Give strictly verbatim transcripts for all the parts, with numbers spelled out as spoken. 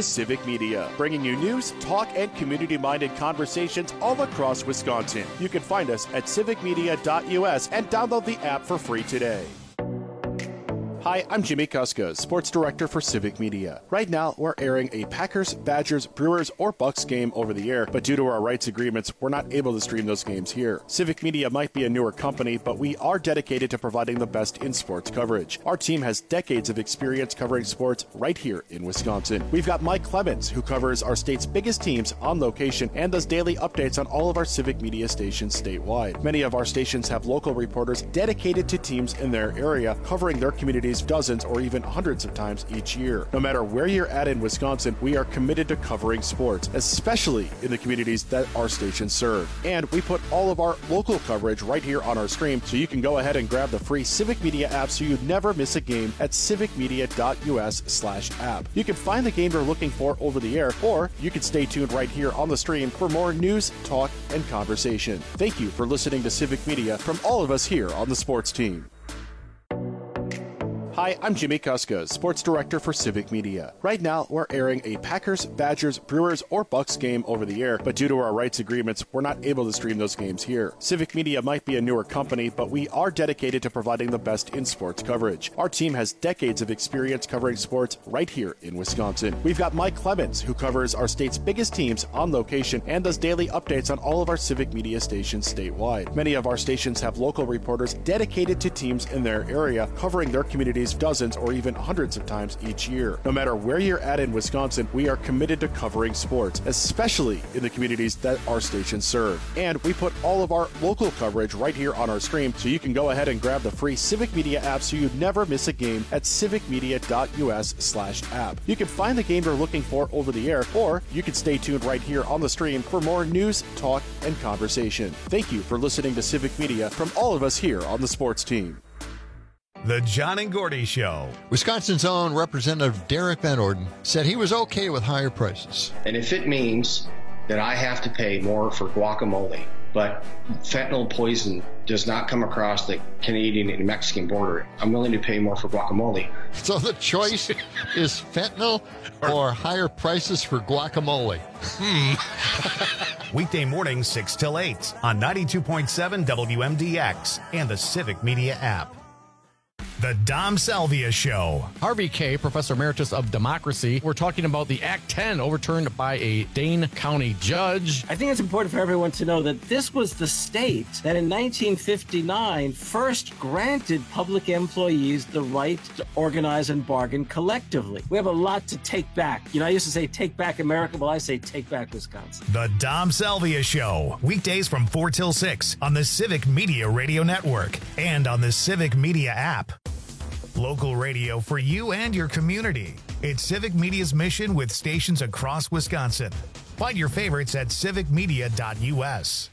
is Civic Media, bringing you news, talk, and community-minded conversations all across Wisconsin. You can find us at civic media dot U S and download the app for free today. Hi, I'm Jimmy Kuska, Sports Director for Civic Media. Right now, we're airing a Packers, Badgers, Brewers, or Bucks game over the air, but due to our rights agreements, we're not able to stream those games here. Civic Media might be a newer company, but we are dedicated to providing the best in sports coverage. Our team has decades of experience covering sports right here in Wisconsin. We've got Mike Clemens, who covers our state's biggest teams on location and does daily updates on all of our Civic Media stations statewide. Many of our stations have local reporters dedicated to teams in their area, covering their communities dozens or even hundreds of times each year. No matter where you're at in Wisconsin, we are committed to covering sports, especially in the communities that our stations serve. And we put all of our local coverage right here on our stream, so you can go ahead and grab the free Civic Media app so you never miss a game at civic media dot U S slash app. You can find the game you're looking for over the air, or you can stay tuned right here on the stream for more news, talk, and conversation. Thank you for listening to Civic Media from all of us here on the sports team. Hi, I'm Jimmy Kuska, Sports Director for Civic Media. Right now, we're airing a Packers, Badgers, Brewers, or Bucks game over the air, but due to our rights agreements, we're not able to stream those games here. Civic Media might be a newer company, but we are dedicated to providing the best in sports coverage. Our team has decades of experience covering sports right here in Wisconsin. We've got Mike Clemens, who covers our state's biggest teams on location and does daily updates on all of our Civic Media stations statewide. Many of our stations have local reporters dedicated to teams in their area, covering their communities dozens or even hundreds of times each year. No matter where you're at in Wisconsin, we are committed to covering sports, especially in the communities that our stations serve. And we put all of our local coverage right here on our stream, so you can go ahead and grab the free Civic Media app so you never miss a game at civic media dot U S slash app. You can find the game you're looking for over the air, or you can stay tuned right here on the stream for more news, talk, and conversation. Thank you for listening to Civic Media from all of us here on the sports team. The John and Gordy Show. Wisconsin's own Representative Derek Van Orden said he was okay with higher prices. And if it means that I have to pay more for guacamole, but fentanyl poison does not come across the Canadian and Mexican border, I'm willing to pay more for guacamole. So the choice is fentanyl or higher prices for guacamole? Hmm. Weekday mornings, six till eight on ninety-two point seven W M D X and the Civic Media app. The Dom Salvia Show. Harvey Kaye, Professor Emeritus of Democracy. We're talking about the Act ten overturned by a Dane County judge. I think it's important for everyone to know that this was the state that in nineteen fifty-nine first granted public employees the right to organize and bargain collectively. We have a lot to take back. You know, I used to say take back America. Well, I say take back Wisconsin. The Dom Salvia Show. Weekdays from four till six on the Civic Media Radio Network and on the Civic Media app. Local radio for you and your community. It's Civic Media's mission with stations across Wisconsin. Find your favorites at civic media dot U S.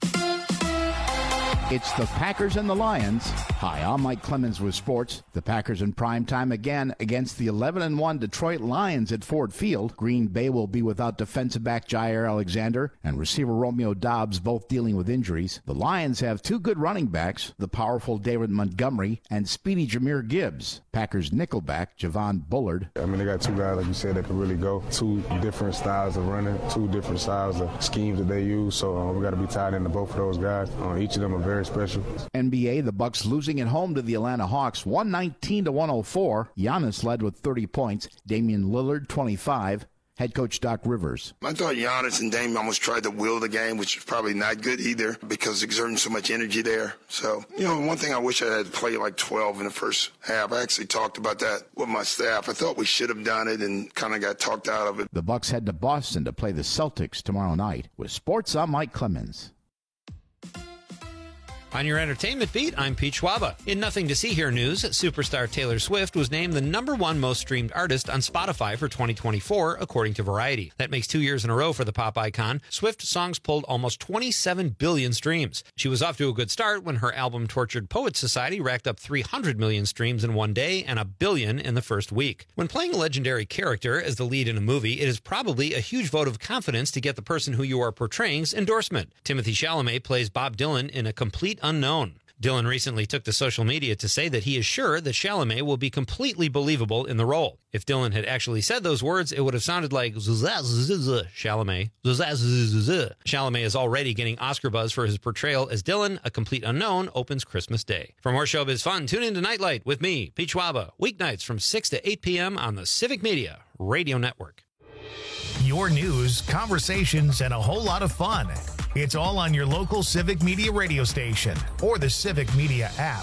It's the Packers and the Lions. Hi, I'm Mike Clemens with sports. The Packers in prime time again against the eleven and one Detroit Lions at Ford Field. Green Bay will be without defensive back Jair Alexander and receiver Romeo Doubs, both dealing with injuries. The Lions have two good running backs, the powerful David Montgomery and speedy Jahmyr Gibbs. Packers nickelback Javon Bullard. I mean, they got two guys, like you said, that can really go. Two different styles of running, two different styles of schemes that they use. So uh, we got to be tied into both of those guys. Uh, each of them are very special. N B A, the Bucks losing at home to the Atlanta Hawks, one nineteen to one oh four. Giannis led with thirty points. Damian Lillard, twenty-five. Head coach Doc Rivers. I thought Giannis and Dame almost tried to will the game, which is probably not good either because exerting so much energy there. So, you know, one thing I wish I had to play like twelve in the first half. I actually talked about that with my staff. I thought we should have done it and kind of got talked out of it. The Bucks head to Boston to play the Celtics tomorrow night. With sports, I'm Mike Clemens. On your entertainment beat, I'm Pete Schwaba. In Nothing to See Here news, superstar Taylor Swift was named the number one most streamed artist on Spotify for twenty twenty-four, according to Variety. That makes two years in a row for the pop icon. Swift songs pulled almost twenty-seven billion streams. She was off to a good start when her album Tortured Poets Society racked up three hundred million streams in one day and a billion in the first week. When playing a legendary character as the lead in a movie, it is probably a huge vote of confidence to get the person who you are portraying's endorsement. Timothée Chalamet plays Bob Dylan in A Complete Unknown. Dillon recently took to social media to say that he is sure that Chalamet will be completely believable in the role. If Dillon had actually said those words, it would have sounded like Chalamet. Chalamet is already getting Oscar buzz for his portrayal as Dillon. A Complete Unknown opens Christmas Day. For more showbiz fun, tune in to Nightlight with me, Pete Schwaba, weeknights from six to eight p.m. on the Civic Media Radio Network. Your news, conversations, and a whole lot of fun. It's all on your local Civic Media radio station or the Civic Media app.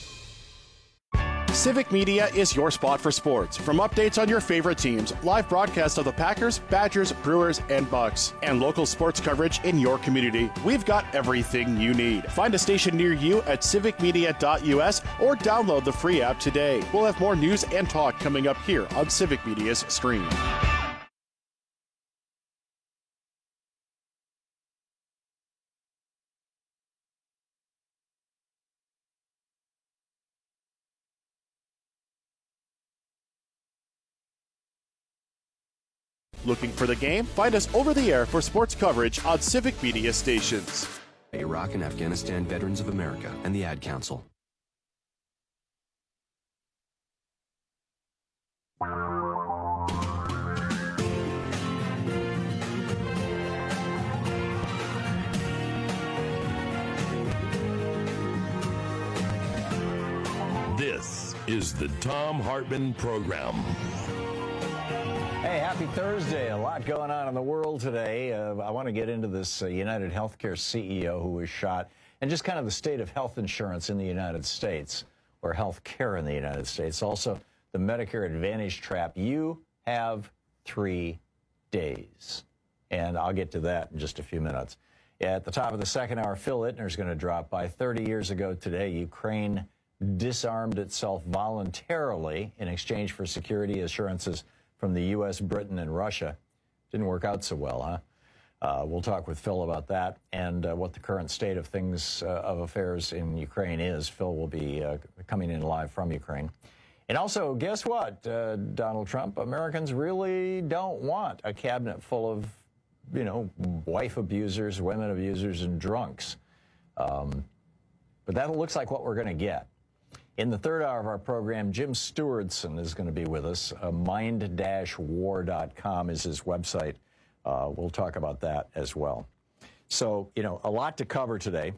Civic Media is your spot for sports. From updates on your favorite teams, live broadcasts of the Packers, Badgers, Brewers, and Bucks, and local sports coverage in your community, we've got everything you need. Find a station near you at civic media dot u s or download the free app today. We'll have more news and talk coming up here on Civic Media's stream. Looking for the game? Find us over the air for sports coverage on Civic Media stations. Iraq and Afghanistan Veterans of America and the Ad Council. This is the Thom Hartmann Program. Hey, happy Thursday. A lot going on in the world today. Uh, I want to get into this uh, United Healthcare C E O who was shot and just kind of the state of health insurance in the United States or health care in the United States. Also, the Medicare Advantage trap. You have three days. And I'll get to that in just a few minutes. At the top of the second hour, Phil Ittner is going to drop by. thirty years ago today, Ukraine disarmed itself voluntarily in exchange for security assurances from the U S, Britain, and Russia. Didn't work out so well, huh? Uh, we'll talk with Phil about that and uh, what the current state of things, uh, of affairs in Ukraine is. Phil will be uh, coming in live from Ukraine. And also, guess what, uh, Donald Trump? Americans really don't want a cabinet full of, you know, wife abusers, women abusers, and drunks. Um, but that looks like what we're going to get. In the third hour of our program, Jim Stewardson is going to be with us. Uh, mind dash war dot com is his website. Uh, we'll talk about that as well. So, you know, a lot to cover today.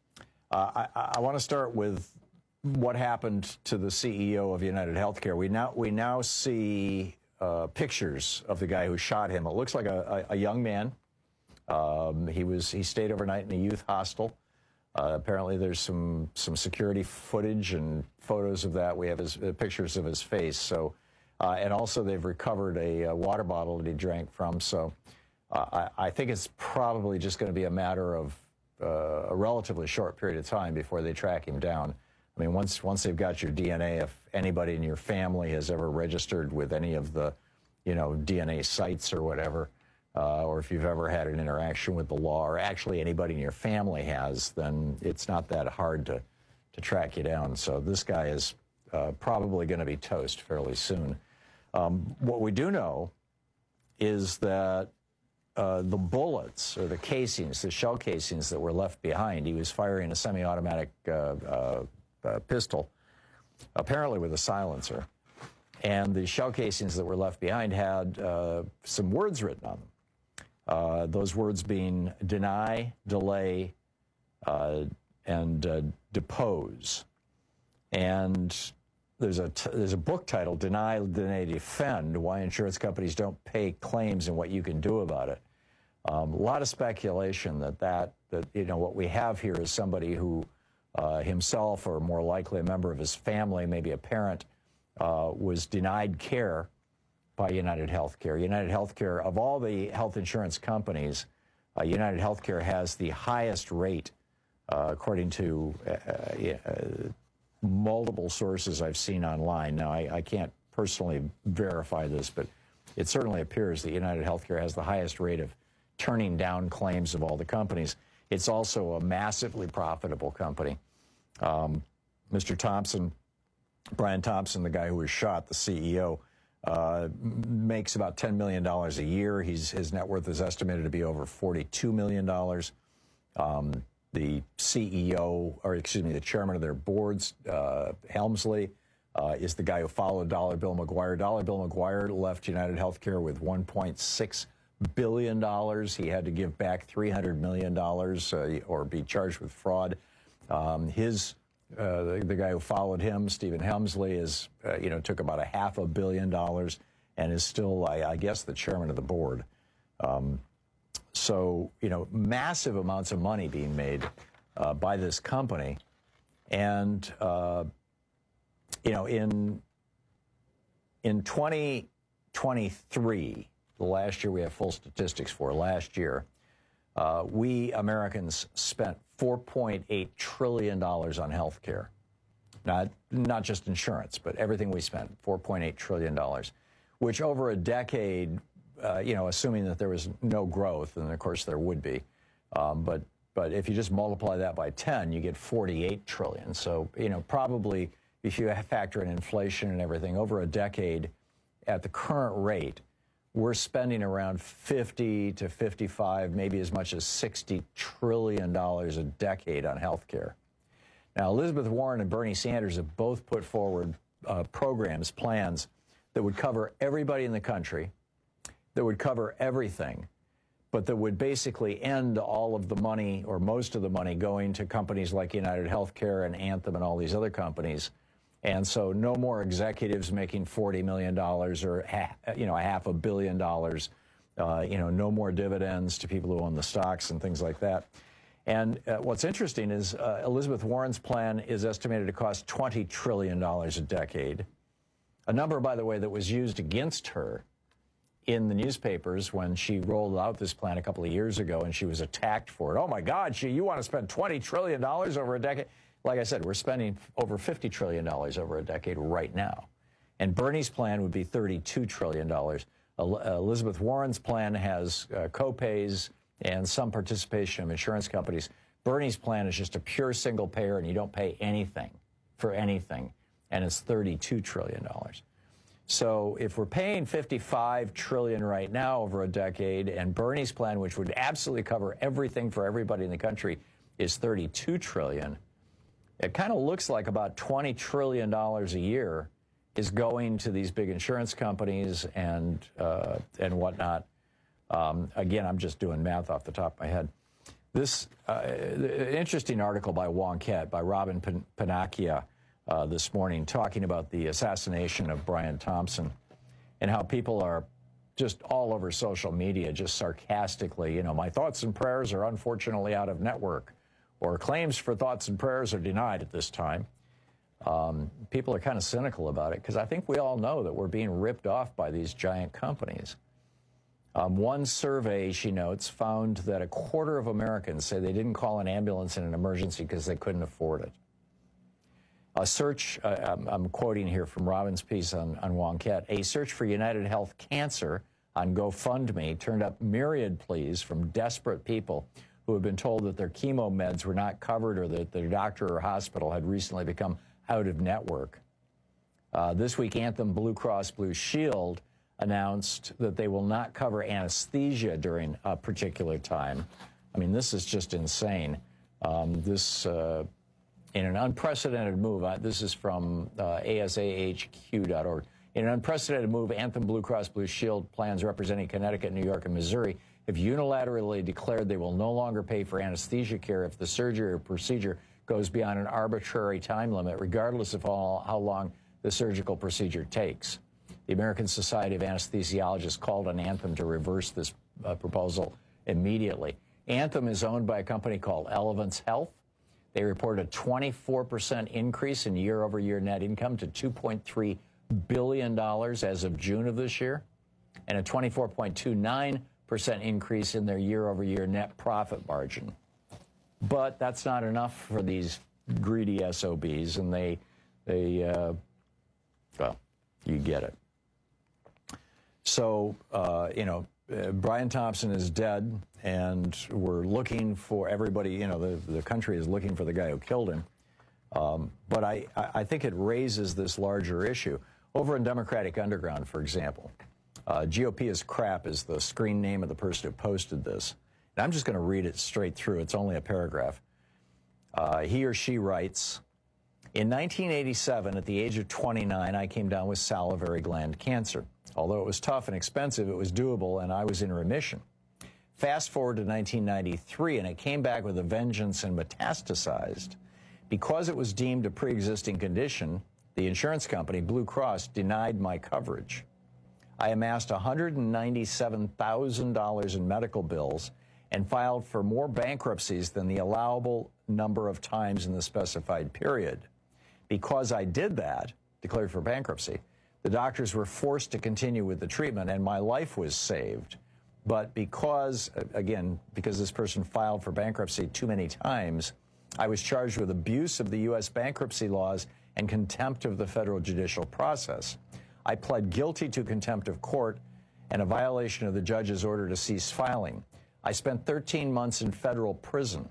Uh, I, I want to start with what happened to the C E O of United Healthcare. We now we now see uh, pictures of the guy who shot him. It looks like a, a, a young man. Um, he was he stayed overnight in a youth hostel. Uh, apparently, there's some some security footage and photos of that. We have his uh, pictures of his face. So, uh, and also they've recovered a, a water bottle that he drank from. So, uh, I, I think it's probably just going to be a matter of uh, a relatively short period of time before they track him down. I mean, once once they've got your D N A, if anybody in your family has ever registered with any of the, you know, D N A sites or whatever. Uh, or if you've ever had an interaction with the law, or actually anybody in your family has, then it's not that hard to, to track you down. So this guy is uh, probably going to be toast fairly soon. Um, what we do know is that uh, the bullets or the casings, the shell casings that were left behind, he was firing a semi-automatic uh, uh, uh, pistol, apparently with a silencer. And the shell casings that were left behind had uh, some words written on them. Uh, those words being deny, delay, uh, and uh, depose. And there's a, t- there's a book titled, Deny, Deny, Defend, Why Insurance Companies Don't Pay Claims and What You Can Do About It. Um, a lot of speculation that, that, that, you know, what we have here is somebody who uh, himself, or more likely a member of his family, maybe a parent, uh, was denied care by United Healthcare. United Healthcare, of all the health insurance companies, uh, United Healthcare has the highest rate, uh, according to uh, uh, multiple sources I've seen online. Now, I, I can't personally verify this, but it certainly appears that United Healthcare has the highest rate of turning down claims of all the companies. It's also a massively profitable company. Um, Mister Thompson, Brian Thompson, the guy who was shot, the C E O, Uh, makes about ten million dollars a year. He's, his net worth is estimated to be over forty-two million dollars. Um, the C E O, or excuse me, the chairman of their boards, uh, Helmsley, uh, is the guy who followed Dollar Bill McGuire. Dollar Bill McGuire left United Healthcare with one point six billion dollars. He had to give back three hundred million dollars uh, or be charged with fraud. Um, his uh, the, the guy who followed him, Stephen Helmsley, is uh, you know took about a half a billion dollars and is still, I, I guess, the chairman of the board. Um, so you know, massive amounts of money being made uh, by this company, and uh, you know, in in twenty twenty-three, the last year we have full statistics for last year, uh, we Americans spent four point eight trillion dollars on health care. Not, not just insurance, but everything we spent, four point eight trillion dollars, which over a decade, uh, you know, assuming that there was no growth, and of course there would be, um, but, but if you just multiply that by ten, you get forty-eight trillion dollars. So, you know, probably if you factor in inflation and everything, over a decade, at the current rate, we're spending around fifty to fifty-five, maybe as much as sixty trillion dollars a decade on health care. Now, Elizabeth Warren and Bernie Sanders have both put forward uh, programs, plans that would cover everybody in the country, that would cover everything, but that would basically end all of the money or most of the money going to companies like United Healthcare and Anthem and all these other companies. And so no more executives making forty million dollars or, you know, a half a billion dollars, uh, you know, no more dividends to people who own the stocks and things like that. And uh, what's interesting is uh, Elizabeth Warren's plan is estimated to cost twenty trillion dollars a decade, a number, by the way, that was used against her in the newspapers when she rolled out this plan a couple of years ago, and she was attacked for it. Oh, my God, she, you want to spend twenty trillion dollars over a decade? Like I said, we're spending over fifty trillion dollars over a decade right now. And Bernie's plan would be thirty-two trillion dollars. Elizabeth Warren's plan has uh, co-pays and some participation of insurance companies. Bernie's plan is just a pure single payer, and you don't pay anything for anything, and it's thirty-two trillion dollars. So if we're paying fifty-five trillion dollars right now over a decade, and Bernie's plan, which would absolutely cover everything for everybody in the country, is thirty-two trillion dollars, it kind of looks like about twenty trillion dollars a year is going to these big insurance companies and uh, and whatnot. Um, again, I'm just doing math off the top of my head. This uh, interesting article by Wonkette, by Robin Pan- Panacchia uh, this morning, talking about the assassination of Brian Thompson and how people are just all over social media, just sarcastically, you know, my thoughts and prayers are unfortunately out of network, or claims for thoughts and prayers are denied at this time. Um, people are kind of cynical about it because I think we all know that we're being ripped off by these giant companies. Um, one survey, she notes, found that a quarter of Americans say they didn't call an ambulance in an emergency because they couldn't afford it. A search, uh, I'm, I'm quoting here from Robin's piece on, on Wonkette, a search for United Health Cancer on GoFundMe turned up myriad pleas from desperate people who had been told that their chemo meds were not covered or that their doctor or hospital had recently become out of network. Uh, this week, Anthem Blue Cross Blue Shield announced that they will not cover anesthesia during a particular time. I mean, this is just insane. Um, this, uh, in an unprecedented move, uh, this is from uh, A S A H Q dot org. In an unprecedented move, Anthem Blue Cross Blue Shield plans representing Connecticut, New York, and Missouri have unilaterally declared they will no longer pay for anesthesia care if the surgery or procedure goes beyond an arbitrary time limit, regardless of how, how long the surgical procedure takes. The American Society of Anesthesiologists called on Anthem to reverse this uh, proposal immediately. Anthem is owned by a company called Elevance Health. They reported a twenty-four percent increase in year-over-year net income to two point three billion dollars as of June of this year, and a twenty-four point two nine percent increase in their year-over-year net profit margin. But that's not enough for these greedy S O Bs, and they, they uh, well, you get it. So, uh, you know, uh, Brian Thompson is dead, and we're looking for everybody, you know, the, the country is looking for the guy who killed him. Um, but I, I think it raises this larger issue. Over in Democratic Underground, for example, uh, G O P is crap is the screen name of the person who posted this. And I'm just going to read it straight through. It's only a paragraph. Uh, he or she writes, in nineteen eighty-seven, at the age of twenty-nine, I came down with salivary gland cancer. Although it was tough and expensive, it was doable, and I was in remission. Fast forward to nineteen ninety-three, and it came back with a vengeance and metastasized. Because it was deemed a pre-existing condition, the insurance company, Blue Cross, denied my coverage. I amassed one hundred ninety-seven thousand dollars in medical bills and filed for more bankruptcies than the allowable number of times in the specified period. Because I did that, declared for bankruptcy, the doctors were forced to continue with the treatment, and my life was saved. But because, again, because this person filed for bankruptcy too many times, I was charged with abuse of the U S bankruptcy laws and contempt of the federal judicial process. I pled guilty to contempt of court and a violation of the judge's order to cease filing. I spent thirteen months in federal prison.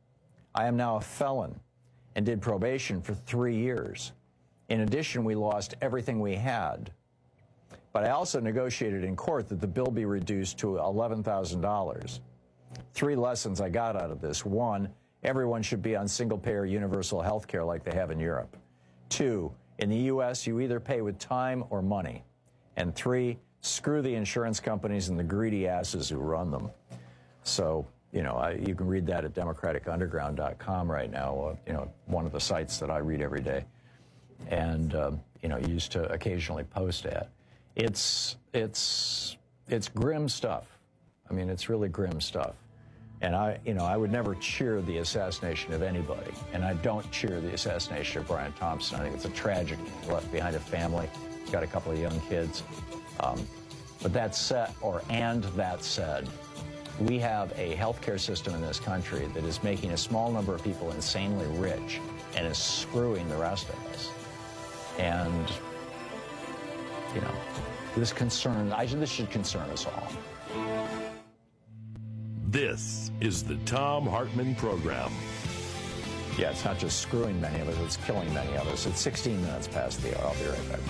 I am now a felon and did probation for three years. In addition, we lost everything we had. But I also negotiated in court that the bill be reduced to eleven thousand dollars. Three lessons I got out of this. One, everyone should be on single-payer universal health care like they have in Europe. Two, in the U S, you either pay with time or money. And three, screw the insurance companies and the greedy asses who run them. So, you know, I, you can read that at democratic underground dot com right now, uh, you know, one of the sites that I read every day. And, um, you know, used to occasionally post at. It's, it's, it's grim stuff. I mean, it's really grim stuff. And I, you know, I would never cheer the assassination of anybody. And I don't cheer the assassination of Brian Thompson. I think it's a tragedy. He left behind a family. He's got a couple of young kids. Um, but that said, or and that said, we have a healthcare system in this country that is making a small number of people insanely rich and is screwing the rest of us. And, you know, this concern, I, this should concern us all. This is the Thom Hartmann Program. Yeah, it's not just screwing many of us, it's killing many of us. It's sixteen minutes past the hour. I'll be right back.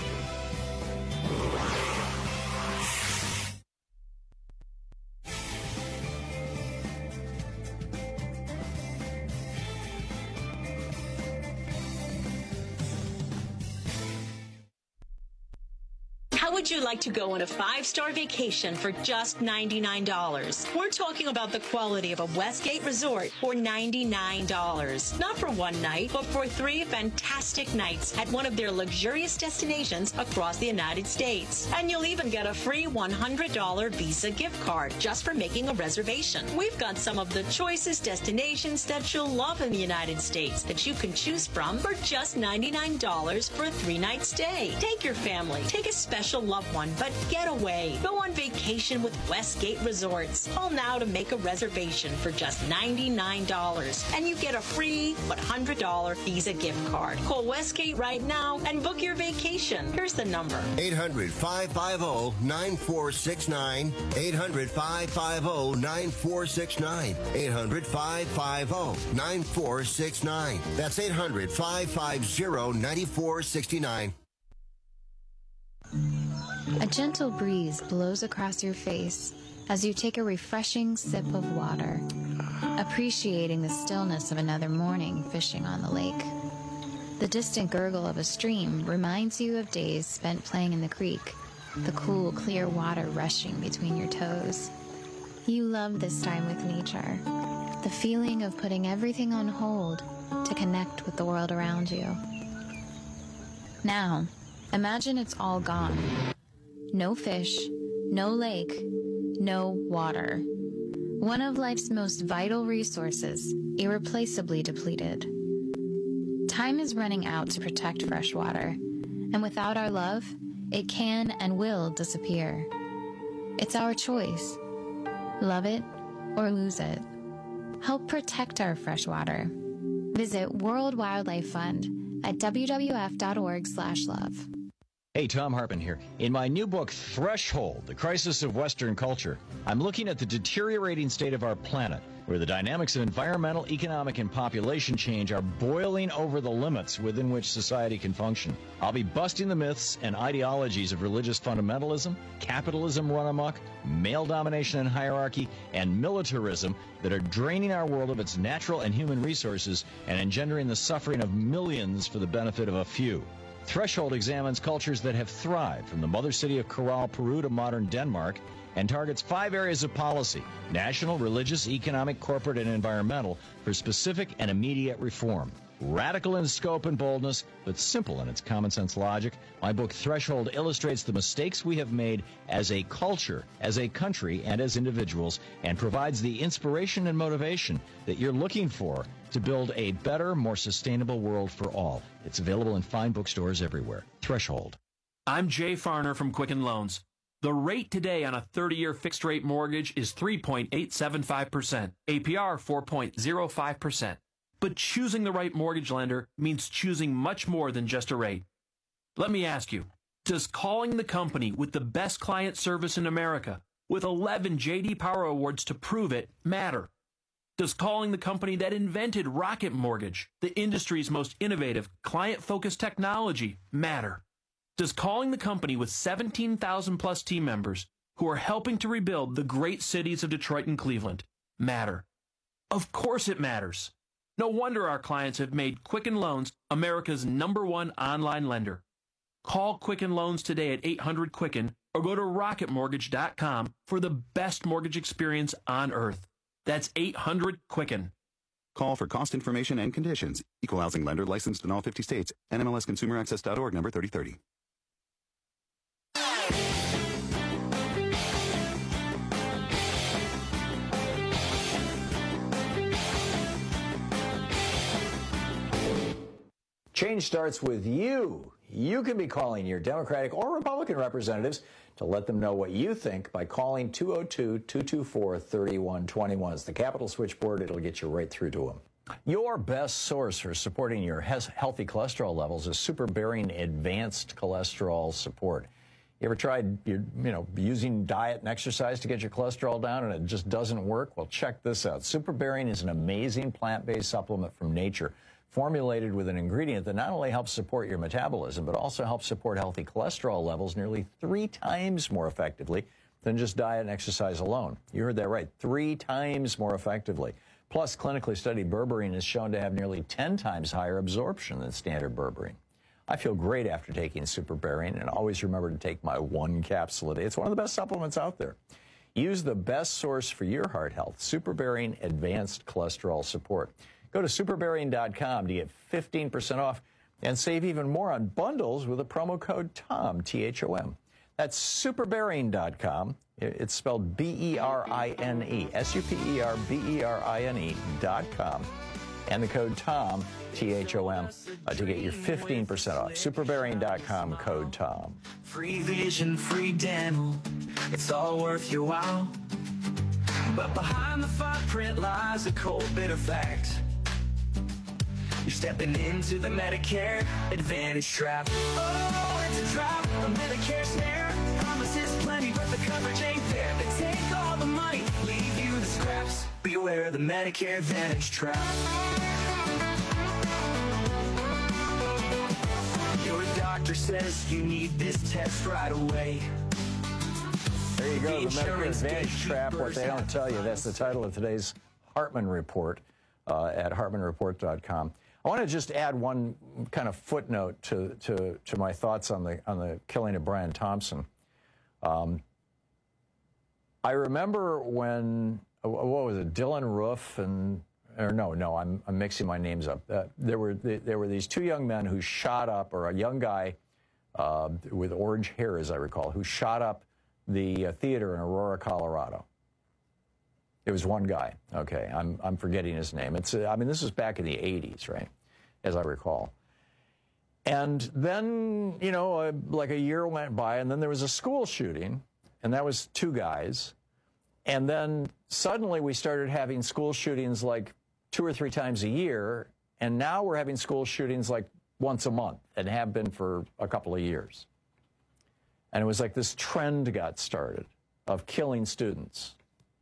How would you like to go on a five-star vacation for just ninety-nine dollars? We're talking about the quality of a Westgate resort for ninety-nine dollars. Not for one night, but for three fantastic nights at one of their luxurious destinations across the United States. And you'll even get a free one hundred dollars Visa gift card just for making a reservation. We've got some of the choicest destinations that you'll love in the United States that you can choose from for just ninety-nine dollars for a three-night stay. Take your family. Take a special loved one, but get away. Go on vacation with Westgate Resorts. Call now to make a reservation for just ninety-nine dollars, and you get a free one hundred dollars Visa gift card. Call Westgate right now and book your vacation. Here's the number. eight hundred, five five zero, nine four six nine. eight hundred, five five zero, nine four six nine. eight hundred, five five zero, nine four six nine. That's eight hundred, five five zero, nine four six nine. A gentle breeze blows across your face as you take a refreshing sip of water, appreciating the stillness of another morning fishing on the lake. The distant gurgle of a stream reminds you of days spent playing in the creek, the cool, clear water rushing between your toes. You love this time with nature, the feeling of putting everything on hold to connect with the world around you. Now, imagine it's all gone. No fish, no lake, no water. One of life's most vital resources, irreplaceably depleted. Time is running out to protect fresh water, and without our love, it can and will disappear. It's our choice. Love it or lose it. Help protect our fresh water. Visit World Wildlife Fund at w w f dot org slash love. Hey, Tom Hartman here. In my new book, Threshold, The Crisis of Western Culture, I'm looking at the deteriorating state of our planet, where the dynamics of environmental, economic, and population change are boiling over the limits within which society can function. I'll be busting the myths and ideologies of religious fundamentalism, capitalism run amok, male domination and hierarchy, and militarism that are draining our world of its natural and human resources and engendering the suffering of millions for the benefit of a few. Threshold examines cultures that have thrived from the mother city of Corral, Peru to modern Denmark and targets five areas of policy: national, religious, economic, corporate, and environmental for specific and immediate reform. Radical in scope and boldness, but simple in its common sense logic, my book Threshold illustrates the mistakes we have made as a culture, as a country, and as individuals, and provides the inspiration and motivation that you're looking for to build a better, more sustainable world for all. It's available in fine bookstores everywhere. Threshold. I'm Jay Farner from Quicken Loans. The rate today on a thirty-year fixed-rate mortgage is three point eight seven five percent, A P R four point zero five percent. But choosing the right mortgage lender means choosing much more than just a rate. Let me ask you, does calling the company with the best client service in America, with eleven J D Power Awards to prove it, matter? Does calling the company that invented Rocket Mortgage, the industry's most innovative, client-focused technology, matter? Does calling the company with seventeen thousand plus team members who are helping to rebuild the great cities of Detroit and Cleveland matter? Of course it matters. No wonder our clients have made Quicken Loans America's number one online lender. Call Quicken Loans today at eight hundred Quicken or go to rocket mortgage dot com for the best mortgage experience on earth. That's eight hundred Quicken. Call for cost information and conditions. Equal housing lender licensed in all fifty states. N M L S consumer access dot org number thirty thirty. Change starts with you. You can be calling your Democratic or Republican representatives to let them know what you think by calling two oh two, two two four, three one two one. It's the Capitol switchboard. It'll get you right through to them. Your best source for supporting your healthy cholesterol levels is Super Bearing Advanced Cholesterol Support. You ever tried, you know, using diet and exercise to get your cholesterol down and it just doesn't work? Well, check this out. Super Bearing is an amazing plant-based supplement from nature, formulated with an ingredient that not only helps support your metabolism, but also helps support healthy cholesterol levels nearly three times more effectively than just diet and exercise alone. You heard that right, three times more effectively. Plus, clinically studied berberine is shown to have nearly ten times higher absorption than standard berberine. I feel great after taking Super Bearing, and always remember to take my one capsule a day. It's one of the best supplements out there. Use the best source for your heart health, Super Bearing Advanced Cholesterol Support. Go to super bearing dot com to get fifteen percent off and save even more on bundles with a promo code TOM, T H O M. That's super bearing dot com. It's spelled B E R I N E, S U P E R B E R I N E dot com. And the code TOM, T H O M, uh, to get your fifteen percent off. super bearing dot com, code TOM. Free vision, free dental, it's all worth your while. But behind the fine print lies a cold, bitter fact. You're stepping into the Medicare Advantage trap. Oh, it's a trap, a Medicare snare. Promises plenty, but the coverage ain't there. They take all the money, leave you the scraps. Beware the Medicare Advantage trap. Your doctor says you need this test right away. There you go, the Medicare Advantage trap. What they don't tell you, that's the title of today's Hartman Report uh, at hartman report dot com. I want to just add one kind of footnote to, to, to my thoughts on the, on the killing of Brian Thompson. Um, I remember when, what was it, Dylan Roof and, or no, no, I'm, I'm mixing my names up. Uh, there were there were these two young men who shot up, or a young guy uh, with orange hair, as I recall, who shot up the uh, theater in Aurora, Colorado. It was one guy. Okay, I'm I'm forgetting his name. It's uh, I mean, this was back in the eighties, right, as I recall. And then, you know, uh, like a year went by, and then there was a school shooting, and that was two guys. And then suddenly we started having school shootings like two or three times a year, and now we're having school shootings like once a month, and have been for a couple of years. And it was like this trend got started of killing students.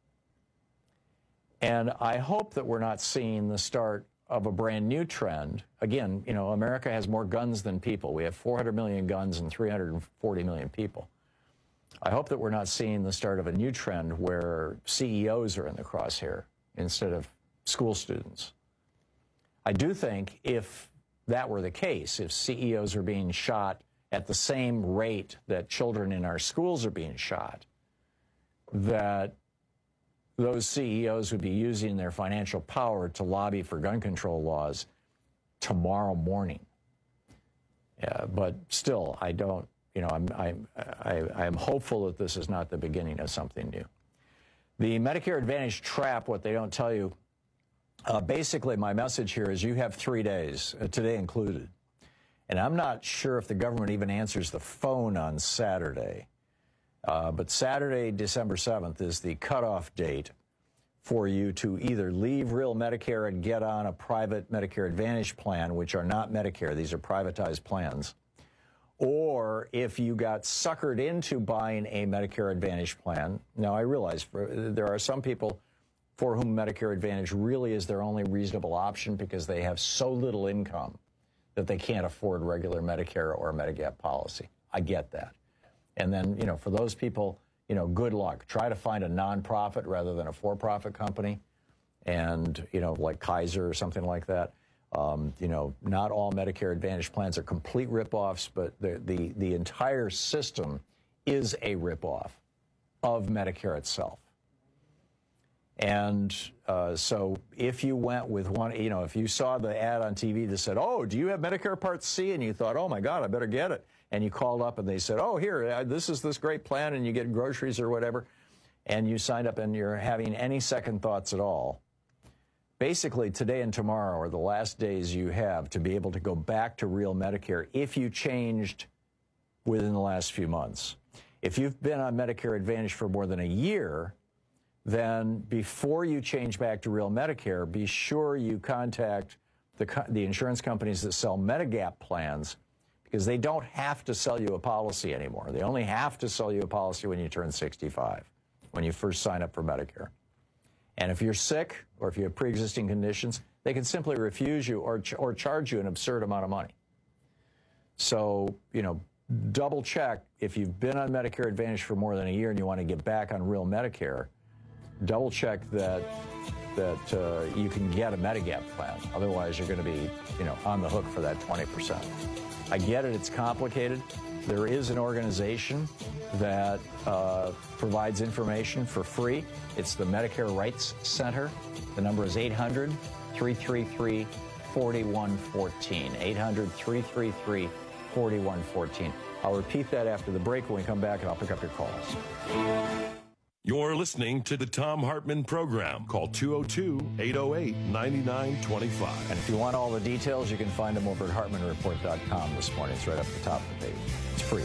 And I hope that we're not seeing the start of a brand new trend. Again, you know, America has more guns than people. We have four hundred million guns and three hundred forty million people. I hope that we're not seeing the start of a new trend where C E Os are in the crosshair instead of school students. I do think if that were the case, if C E Os are being shot at the same rate that children in our schools are being shot, that those C E Os would be using their financial power to lobby for gun control laws tomorrow morning. Uh, but still, I don't, you know, I'm, I'm, I, I'm hopeful that this is not the beginning of something new. The Medicare Advantage trap, what they don't tell you, uh, basically my message here is you have three days, uh, today included. And I'm not sure if the government even answers the phone on Saturday. Uh, but Saturday, December seventh, is the cutoff date for you to either leave real Medicare and get on a private Medicare Advantage plan, which are not Medicare, these are privatized plans, or if you got suckered into buying a Medicare Advantage plan. Now, I realize for, there are some people for whom Medicare Advantage really is their only reasonable option because they have so little income that they can't afford regular Medicare or Medigap policy. I get that. And then, you know, for those people, you know, good luck. Try to find a nonprofit rather than a for-profit company. And, you know, like Kaiser or something like that. Um, you know, not all Medicare Advantage plans are complete ripoffs, but the, the, the entire system is a ripoff of Medicare itself. And uh, so if you went with one, you know, if you saw the ad on T V that said, oh, do you have Medicare Part C? And you thought, oh, my God, I better get it. And you called up and they said, oh, here, this is this great plan, and you get groceries or whatever, and you signed up and you're having any second thoughts at all. Basically, today and tomorrow are the last days you have to be able to go back to real Medicare if you changed within the last few months. If you've been on Medicare Advantage for more than a year, then before you change back to real Medicare, be sure you contact the, the insurance companies that sell Medigap plans, because they don't have to sell you a policy anymore. They only have to sell you a policy when you turn sixty-five, when you first sign up for Medicare. And if you're sick or if you have pre-existing conditions, they can simply refuse you or, ch or charge you an absurd amount of money. So, you know, double check if you've been on Medicare Advantage for more than a year and you want to get back on real Medicare, double check that that uh, you can get a Medigap plan. Otherwise, you're going to be, you know, on the hook for that twenty percent. I get it, it's complicated. There is an organization that uh, provides information for free. It's the Medicare Rights Center. The number is eight hundred, three three three, four one one four. eight hundred, three three three, four one one four. I'll repeat that after the break. When we come back, and I'll pick up your calls. You're listening to the Thom Hartmann Program. Call two oh two, eight oh eight, nine nine two five. And if you want all the details, you can find them over at hartmann report dot com this morning. It's right up the top of the page. It's free.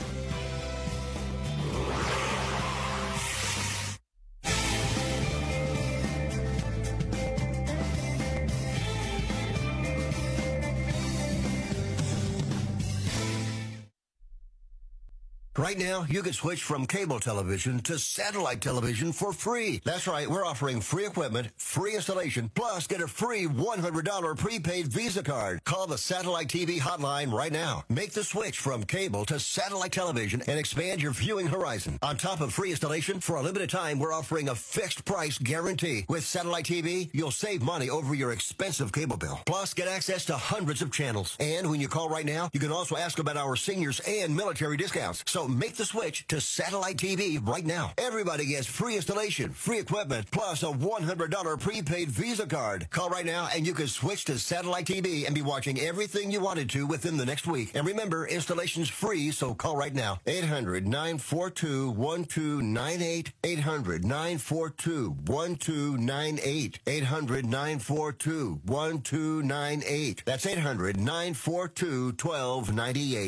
Right now, you can switch from cable television to satellite television for free. That's right, we're offering free equipment, free installation, plus get a free one hundred dollar prepaid Visa card. Call the Satellite T V hotline right now. Make the switch from cable to satellite television and expand your viewing horizon. On top of free installation, for a limited time, we're offering a fixed price guarantee. With Satellite T V, you'll save money over your expensive cable bill. Plus, get access to hundreds of channels. And when you call right now, you can also ask about our seniors and military discounts. So make the switch to Satellite T V right now. Everybody gets free installation, free equipment, plus a one hundred dollar prepaid Visa card. Call right now and you can switch to Satellite T V and be watching everything you wanted to within the next week. And remember, installation's free, so call right now. eight hundred, nine four two, one two nine eight. eight hundred, nine four two, one two nine eight. eight hundred, nine four two, one two nine eight. That's eight hundred, nine four two, one two nine eight.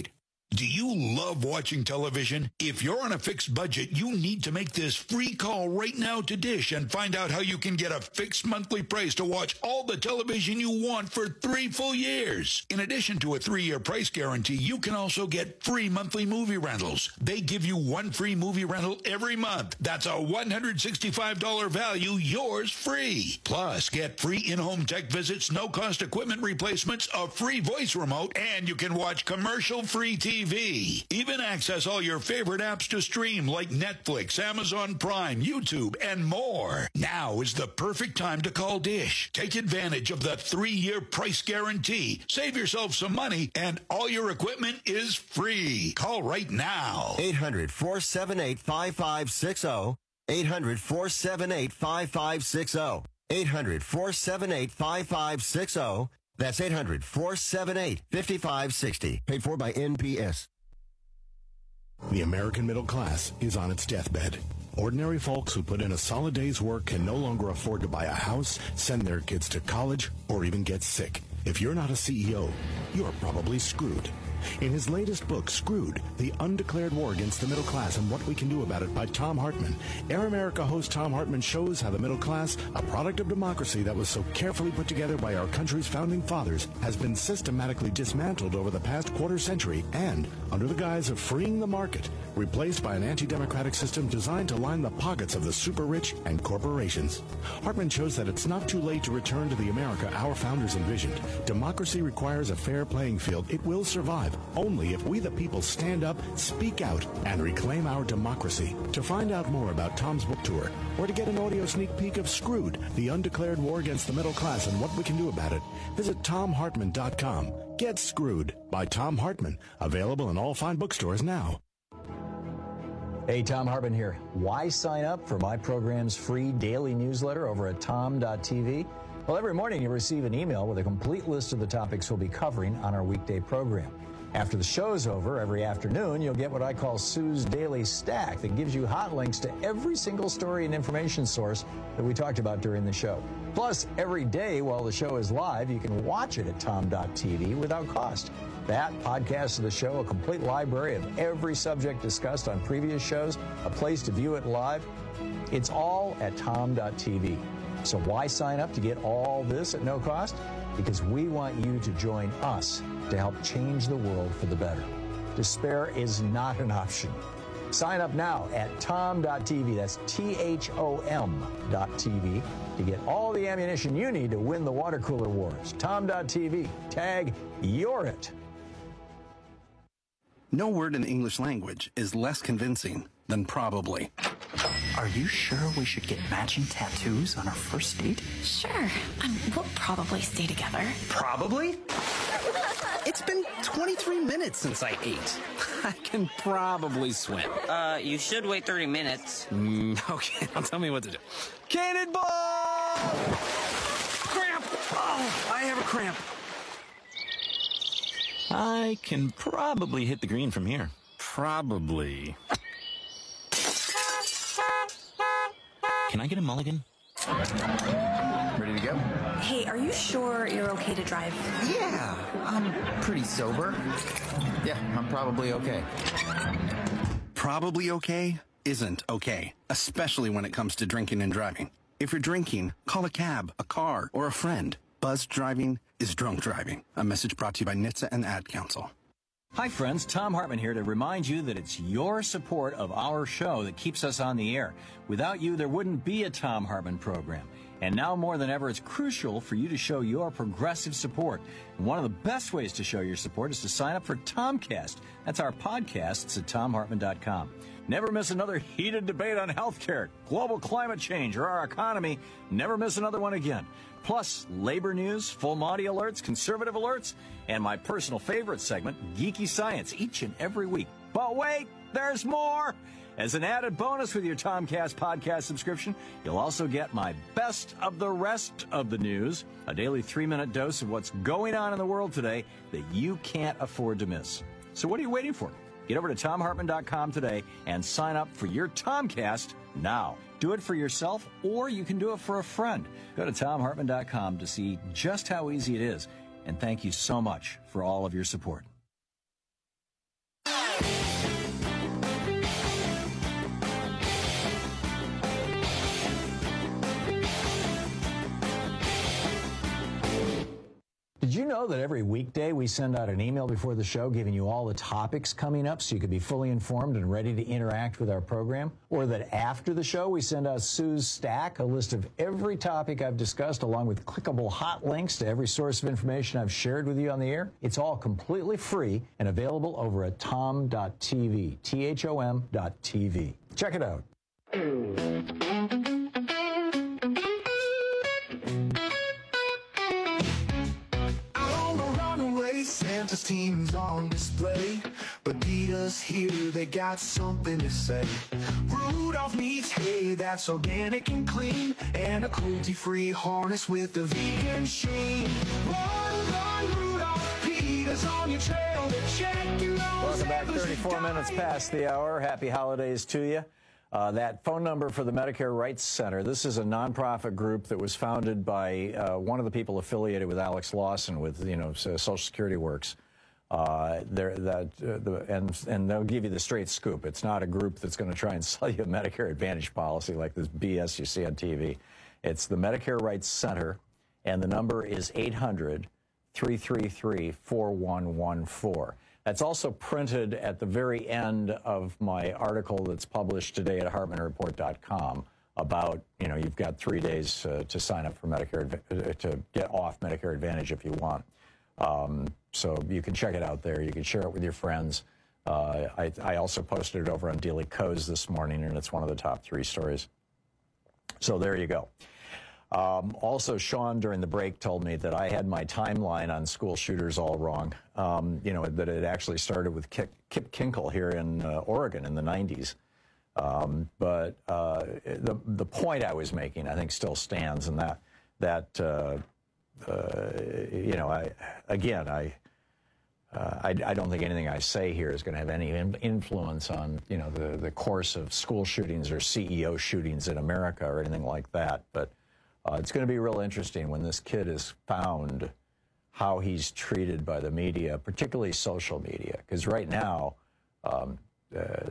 Do you love watching television? If you're on a fixed budget, you need to make this free call right now to Dish and find out how you can get a fixed monthly price to watch all the television you want for three full years. In addition to a three-year price guarantee, you can also get free monthly movie rentals. They give you one free movie rental every month. That's a one hundred sixty-five dollars value, yours free. Plus, get free in-home tech visits, no-cost equipment replacements, a free voice remote, and you can watch commercial-free T V. Even access all your favorite apps to stream like Netflix, Amazon Prime, YouTube, and more. Now is the perfect time to call Dish. Take advantage of the three-year price guarantee. Save yourself some money, and all your equipment is free. Call right now. eight hundred, four seven eight, five five six zero. eight hundred, four seven eight, five five six zero. eight hundred, four seven eight, five five six zero. That's eight hundred, four seven eight, five five six zero. Paid for by N P S. The American middle class is on its deathbed. Ordinary folks who put in a solid day's work can no longer afford to buy a house, send their kids to college, or even get sick. If you're not a C E O, you're probably screwed. In his latest book, Screwed, The Undeclared War Against the Middle Class and What We Can Do About It by Tom Hartman, Air America host Tom Hartman shows how the middle class, a product of democracy that was so carefully put together by our country's founding fathers, has been systematically dismantled over the past quarter century and, under the guise of freeing the market, replaced by an anti-democratic system designed to line the pockets of the super rich and corporations. Hartman shows that it's not too late to return to the America our founders envisioned. Democracy requires a fair playing field. It will survive only if we the people stand up, speak out, and reclaim our democracy. To find out more about Tom's book tour, or to get an audio sneak peek of Screwed, The Undeclared War Against the Middle Class and What We Can Do About It, visit tom hartman dot com. Get Screwed by Tom Hartman. Available in all fine bookstores now. Hey, Tom Hartman here. Why sign up for my program's free daily newsletter over at tom dot t v? Well, every morning you receive an email with a complete list of the topics we'll be covering on our weekday program. After the show's over, every afternoon, you'll get what I call Sue's Daily Stack that gives you hot links to every single story and information source that we talked about during the show. Plus, every day while the show is live, you can watch it at tom dot t v without cost. That, podcast of the show, a complete library of every subject discussed on previous shows, a place to view it live, it's all at tom dot t v. So why sign up to get all this at no cost? Because we want you to join us to help change the world for the better. Despair is not an option. Sign up now at tom dot t v. That's T H O M dot T V to get all the ammunition you need to win the water cooler wars. tom dot t v. Tag You're It. No word in the English language is less convincing than probably. Are you sure we should get matching tattoos on our first date? Sure. Um, we'll probably stay together. Probably? It's been twenty-three minutes since I ate. I can probably swim. Uh, you should wait thirty minutes. Mm, okay, now tell me what to do. Cannonball! Cramp! Oh, I have a cramp. I can probably hit the green from here. Probably. Can I get a mulligan? Ready to go? Hey, are you sure you're okay to drive? Yeah, I'm pretty sober. Yeah, I'm probably okay. Probably okay isn't okay, especially when it comes to drinking and driving. If you're drinking, call a cab, a car, or a friend. Buzzed driving is drunk driving. A message brought to you by N H T S A and the Ad Council. Hi, friends. Tom Hartman here to remind you that it's your support of our show that keeps us on the air. Without you, there wouldn't be a Tom Hartman program. And now more than ever, it's crucial for you to show your progressive support. And one of the best ways to show your support is to sign up for Tomcast. That's our podcast. It's at tom hartman dot com. Never miss another heated debate on healthcare, global climate change, or our economy. Never miss another one again. Plus, labor news, full Monty alerts, conservative alerts, and my personal favorite segment, Geeky Science, each and every week. But wait, there's more! As an added bonus with your Tomcast podcast subscription, you'll also get my best of the rest of the news, a daily three-minute dose of what's going on in the world today that you can't afford to miss. So what are you waiting for? Get over to tom hartman dot com today and sign up for your Tomcast now. Do it for yourself, or you can do it for a friend. Go to tom hartman dot com to see just how easy it is. And thank you so much for all of your support. Did you know that every weekday we send out an email before the show giving you all the topics coming up so you could be fully informed and ready to interact with our program? Or that after the show we send out Sue's Stack, a list of every topic I've discussed along with clickable hot links to every source of information I've shared with you on the air? It's all completely free and available over at tom dot t v, T H O M dot T V. Check it out. Santa's team's on display, but beat us here, they got something to say. Rudolph needs hay that's organic and clean, and a cruelty-free harness with the vegan sheen. Run, run, Rudolph, Peter's on your trail to check your nose. Welcome back, thirty-four minutes past the hour. Happy holidays to you. Uh, that phone number for the Medicare Rights Center, this is a nonprofit group that was founded by uh, one of the people affiliated with Alex Lawson with, you know, Social Security Works. Uh, that, uh, the, and, and they'll give you the straight scoop. It's not a group that's going to try and sell you a Medicare Advantage policy like this B S you see on T V. It's the Medicare Rights Center, and the number is eight hundred, three three three, four one one four. That's also printed at the very end of my article that's published today at hartman report dot com about, you know, you've got three days uh, to sign up for Medicare, uh, to get off Medicare Advantage if you want. Um, so you can check it out there. You can share it with your friends. Uh, I, I also posted it over on Daily Kos this morning, and it's one of the top three stories. So there you go. Um, also, Sean, during the break, told me that I had my timeline on school shooters all wrong. Um, you know, that it actually started with Kip, Kip Kinkle here in uh, Oregon in the nineties. Um, but uh, the the point I was making, I think, still stands, and that that uh, uh, you know, I again, I, uh, I I don't think anything I say here is going to have any in influence on, you know, the the course of school shootings or C E O shootings in America or anything like that, but. Uh, it's going to be real interesting when this kid is found, how he's treated by the media, particularly social media. Because right now, um, uh,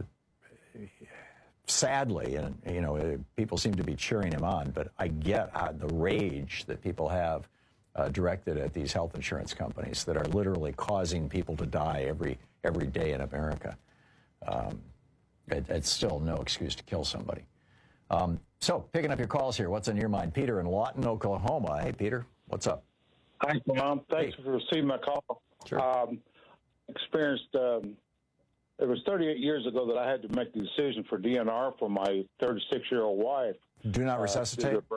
sadly, and you know, people seem to be cheering him on, but I get uh, the rage that people have uh, directed at these health insurance companies that are literally causing people to die every every day in America. Um, it, it's still no excuse to kill somebody. Um, so, picking up your calls here, what's on your mind? Peter in Lawton, Oklahoma. Hey, Peter, what's up? Hi, Mom. Thanks hey. for receiving my call. Sure. Um, experienced, um, it was thirty-eight years ago that I had to make the decision for D N R for my thirty-six-year-old wife. Do not resuscitate? Uh,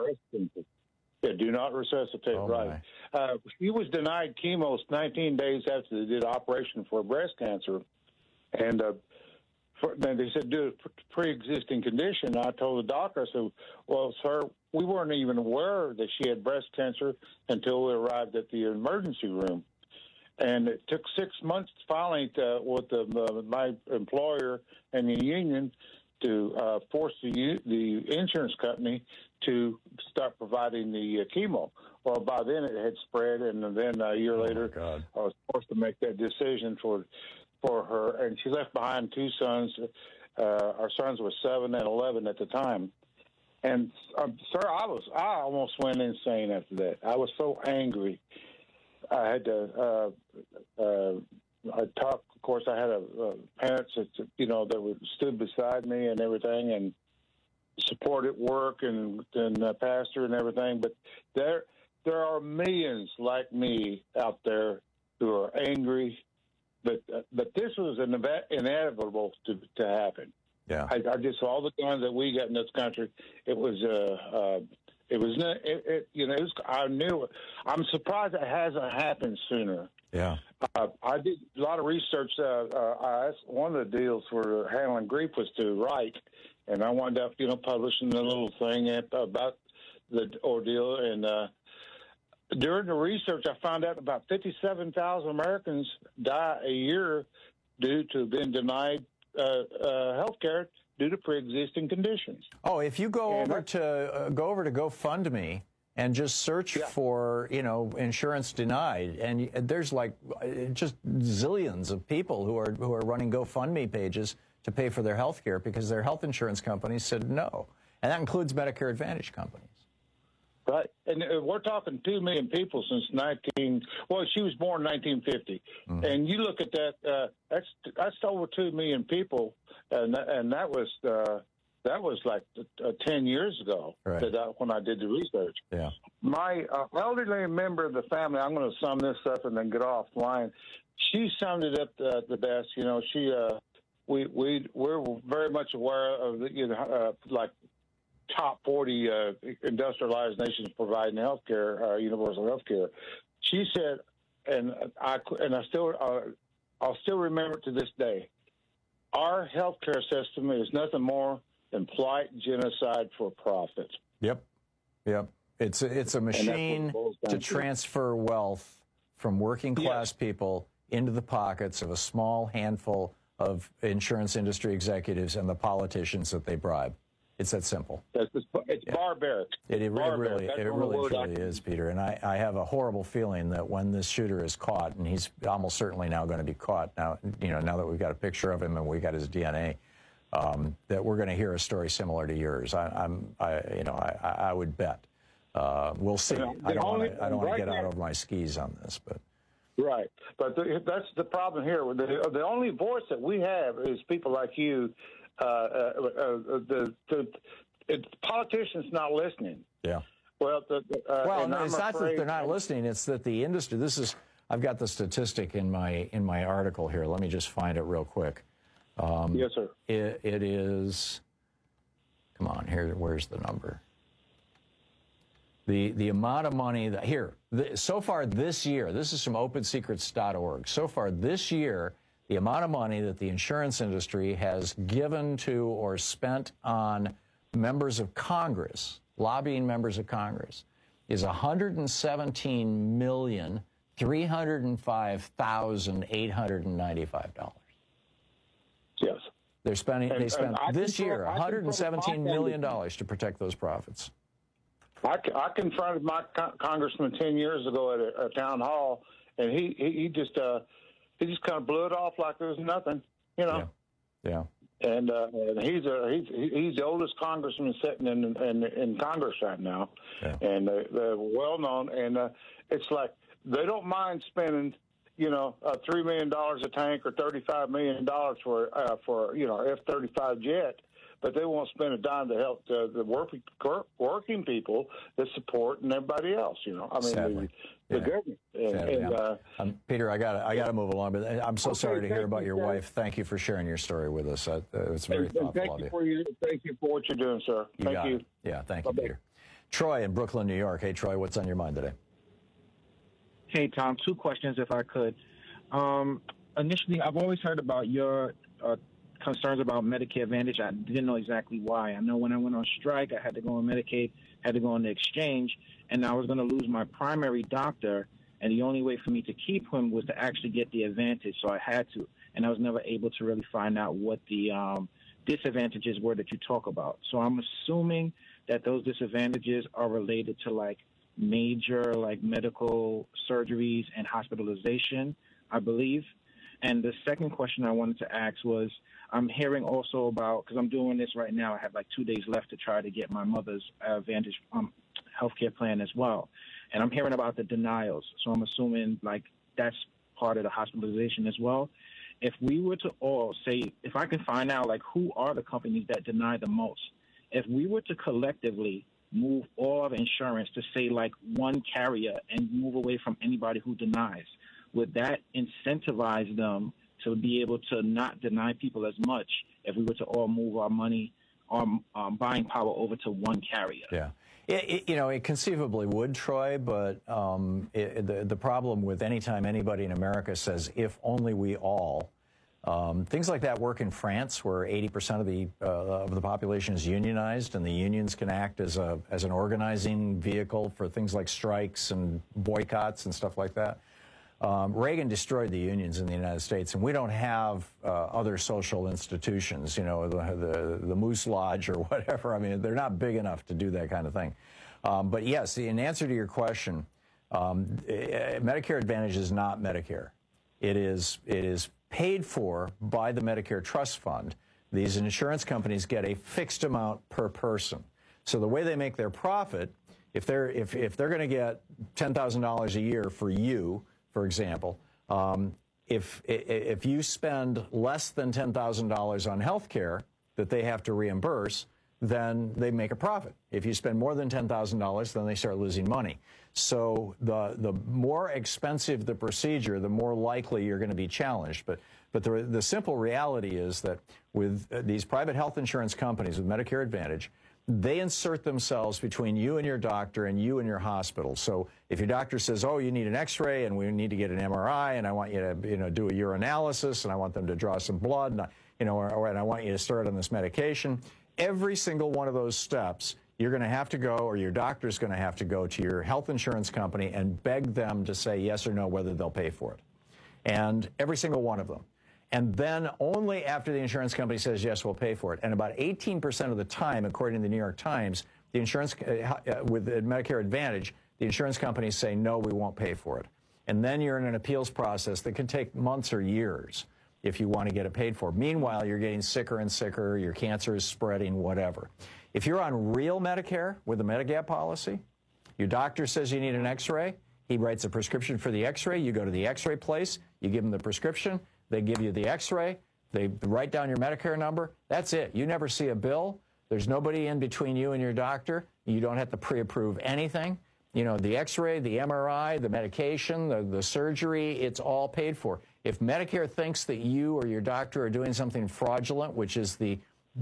yeah, do not resuscitate, oh, right. Uh, she was denied chemo nineteen days after they did operation for breast cancer. And uh, For, they said, due to pre-existing condition. I told the doctor, I said, well, sir, we weren't even aware that she had breast cancer until we arrived at the emergency room. And it took six months finally to, with the, uh, my employer and the union to uh, force the, the insurance company to start providing the uh, chemo. Well, by then it had spread, and then a year oh later I was forced to make that decision for for her, and she left behind two sons. Uh, our sons were seven and eleven at the time. And, um, sir, I was I almost went insane after that. I was so angry. I had to, uh, uh, I talked, of course, I had a, uh, parents that, you know, that were, stood beside me and everything, and supported work and, and uh, pastor and everything. But there, there are millions like me out there who are angry. But uh, but this was an inevitable to to happen. Yeah, I, I just all the guns that we got in this country. It was uh, uh it was it, it you know it was, I knew it. I'm surprised it hasn't happened sooner. Yeah, uh, I did a lot of research. Uh, uh, I asked, one of the deals for handling grief was to write, and I wound up you know publishing a little thing about the ordeal and. Uh, During the research, I found out about fifty-seven thousand Americans die a year due to being denied uh, uh, health care due to pre-existing conditions. Oh, if you go and over to uh, go over to GoFundMe and just search yeah. for, you know, insurance denied, and there's like just zillions of people who are who are running GoFundMe pages to pay for their health care because their health insurance companies said no, and that includes Medicare Advantage companies. Right, and uh, we're talking two million people since nineteen. Well, she was born in nineteen fifty, mm-hmm. and you look at that. Uh, that's that's over two million people, and and that was uh, that was like uh, ten years ago right. that I, when I did the research. Yeah, my uh, elderly member of the family. I'm going to sum this up and then get offline. She summed it up uh, the best. You know, she uh, we we we're very much aware of the, you know uh, like. top forty uh, industrialized nations providing health care, uh, universal health care. She said, and I and I still uh, I'll still remember it to this day. Our health care system is nothing more than polite genocide for profit. Yep, yep. It's a, it's a machine to transfer wealth from working class yes. people into the pockets of a small handful of insurance industry executives and the politicians that they bribe. It's that simple. It's, it's yeah. barbaric. It, it, barbaric. it really, That's it really truly is, Peter. And I, I have a horrible feeling that when this shooter is caught, and he's almost certainly now going to be caught now, you know, now that we've got a picture of him and we got his D N A, um, that we're going to hear a story similar to yours. I, I'm, I, you know, I, I would bet. Uh, we'll see. You know, I don't want to. I don't want right to get now, out over my skis on this, but. Right, but the, that's the problem here. The, the only voice that we have is people like you. Uh, uh, uh, the, the It, politicians not listening. Yeah. Well, the, uh, well, no, I'm it's not afraid, that they're not listening. It's that the industry. This is. I've got the statistic in my in my article here. Let me just find it real quick. Um, yes, sir. It, it is. Come on, here. Where's the number? The the amount of money that here the, so far this year. This is from open secrets dot org. So far this year, the amount of money that the insurance industry has given to or spent on members of Congress, lobbying members of Congress, is one hundred seventeen million, three hundred five thousand, eight hundred ninety-five dollars. Yes. They're spending, and, they spent this confront, year one hundred seventeen million dollars to protect those profits. I, I confronted my co- congressman ten years ago at a, a town hall, and he, he, he just uh, he just kind of blew it off like there was nothing, you know. Yeah. yeah. And, uh, and he's a he's he's the oldest congressman sitting in in, in Congress right now, yeah. and uh, they're well known. And uh, it's like they don't mind spending, you know, uh, three million dollars a tank or thirty five million dollars for uh, for you know F thirty five jet, but they won't spend a dime to help the, the working working people that support and everybody else. You know, I mean, Sadly. the, the yeah. government. And, Sadly, and, yeah. uh, um, Peter, I got I got to move along, but I'm so okay, sorry to hear about you, your sir. wife. Thank you for sharing your story with us. Uh, it's very and, thoughtful and thank of you you. for you. Thank you for what you're doing, sir. You thank got you. It. Yeah, thank Bye-bye. you, Peter. Troy in Brooklyn, New York. Hey, Troy, what's on your mind today? Hey, Tom, two questions if I could. Um, initially, I've always heard about your uh, concerns about Medicare Advantage. I didn't know exactly why. I know when I went on strike, I had to go on Medicaid, had to go on the exchange, and I was going to lose my primary doctor, and the only way for me to keep him was to actually get the advantage, so I had to. And I was never able to really find out what the um, disadvantages were that you talk about. So I'm assuming that those disadvantages are related to, like, major, like, medical surgeries and hospitalization, I believe. And the second question I wanted to ask was, I'm hearing also about, because I'm doing this right now, I have like two days left to try to get my mother's Advantage um, healthcare plan as well. And I'm hearing about the denials. So I'm assuming like that's part of the hospitalization as well. If we were to all say, if I can find out like who are the companies that deny the most, if we were to collectively move all of insurance to say like one carrier and move away from anybody who denies, would that incentivize them to be able to not deny people as much if we were to all move our money, our um, buying power over to one carrier? Yeah. It, it, you know, it conceivably would, Troy, but um, it, the, the problem with any time anybody in America says, if only we all, um, things like that work in France, where eighty percent of the uh, of the population is unionized, and the unions can act as a as an organizing vehicle for things like strikes and boycotts and stuff like that. Um, Reagan destroyed the unions in the United States, and we don't have uh, other social institutions, you know, the, the the Moose Lodge or whatever. I mean, they're not big enough to do that kind of thing. Um, but yes, in answer to your question, um, Medicare Advantage is not Medicare. It is it is paid for by the Medicare Trust Fund. These insurance companies get a fixed amount per person. So the way they make their profit If they're if if they're going to get ten thousand dollars a year for you, for example, um, if if you spend less than ten thousand dollars on health care that they have to reimburse, then they make a profit. If you spend more than ten thousand dollars, then they start losing money. So the the more expensive the procedure, the more likely you're going to be challenged. But but the the simple reality is that with these private health insurance companies, with Medicare Advantage, they insert themselves between you and your doctor and you and your hospital. So if your doctor says, oh, you need an x-ray and we need to get an M R I and I want you to, you know, do a urinalysis and I want them to draw some blood, and I, you know, or, or and I want you to start on this medication, every single one of those steps, you're going to have to go, or your doctor's going to have to go to your health insurance company and beg them to say yes or no whether they'll pay for it. And every single one of them. And then only after the insurance company says, yes, we'll pay for it. And about eighteen percent of the time, according to the New York Times, the insurance, uh, uh, with Medicare Advantage, the insurance companies say, no, we won't pay for it. And then you're in an appeals process that can take months or years if you want to get it paid for. Meanwhile, you're getting sicker and sicker, your cancer is spreading, whatever. If you're on real Medicare with a Medigap policy, your doctor says you need an x-ray, he writes a prescription for the x-ray, you go to the x-ray place, you give him the prescription, they give you the x-ray, they write down your Medicare number, that's it. You never see a bill. There's nobody in between you and your doctor. You don't have to pre-approve anything. You know, the x-ray, the M R I, the medication, the, the surgery, it's all paid for. If Medicare thinks that you or your doctor are doing something fraudulent, which is the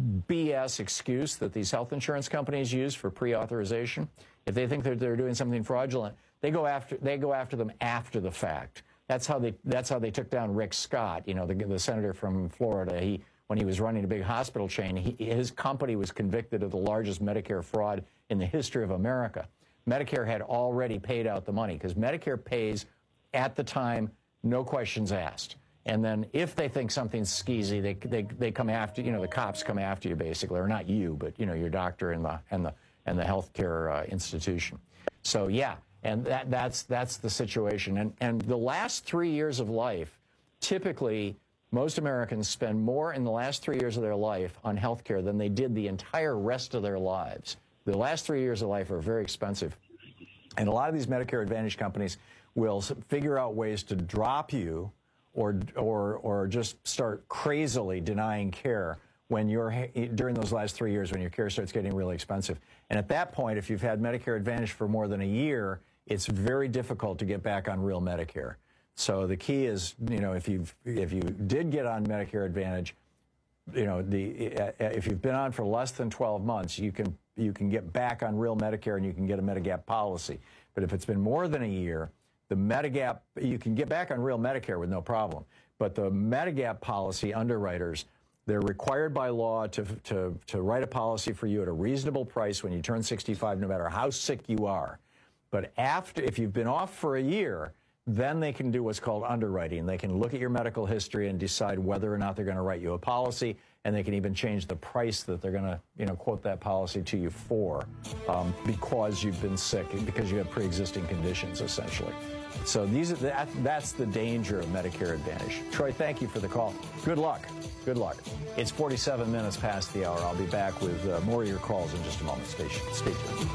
B S excuse that these health insurance companies use for pre-authorization, if they think that they're doing something fraudulent, they go after, they go after them after the fact. That's how they that's how they took down Rick Scott, you know, the, the senator from Florida. He when he was running a big hospital chain, he, his company was convicted of the largest Medicare fraud in the history of America. Medicare had already paid out the money because Medicare pays at the time, no questions asked. And then if they think something's skeezy, they they they come after, you know, the cops come after you basically, or not you, but you know, your doctor and the and the and the healthcare uh, institution. So yeah. And that, that's, that's the situation. And, and the last three years of life, typically, most Americans spend more in the last three years of their life on health care than they did the entire rest of their lives. The last three years of life are very expensive. And a lot of these Medicare Advantage companies will figure out ways to drop you or, or, or just start crazily denying care when you're, during those last three years when your care starts getting really expensive. And at that point, if you've had Medicare Advantage for more than a year, it's very difficult to get back on real Medicare. So the key is, you know, if you've if you did get on Medicare Advantage, you know, the if you've been on for less than twelve months, you can you can get back on real Medicare and you can get a Medigap policy. But if it's been more than a year, the Medigap, you can get back on real Medicare with no problem. But the Medigap policy underwriters, they're required by law to to to write a policy for you at a reasonable price when you turn sixty-five, no matter how sick you are. But after, if you've been off for a year, then they can do what's called underwriting. They can look at your medical history and decide whether or not they're going to write you a policy, and they can even change the price that they're going to, you know, quote that policy to you for, um, because you've been sick, because you have pre-existing conditions, essentially. So these are that, that's the danger of Medicare Advantage. Troy, thank you for the call. Good luck. Good luck. It's forty-seven minutes past the hour. I'll be back with uh, more of your calls in just a moment. Stay, stay tuned.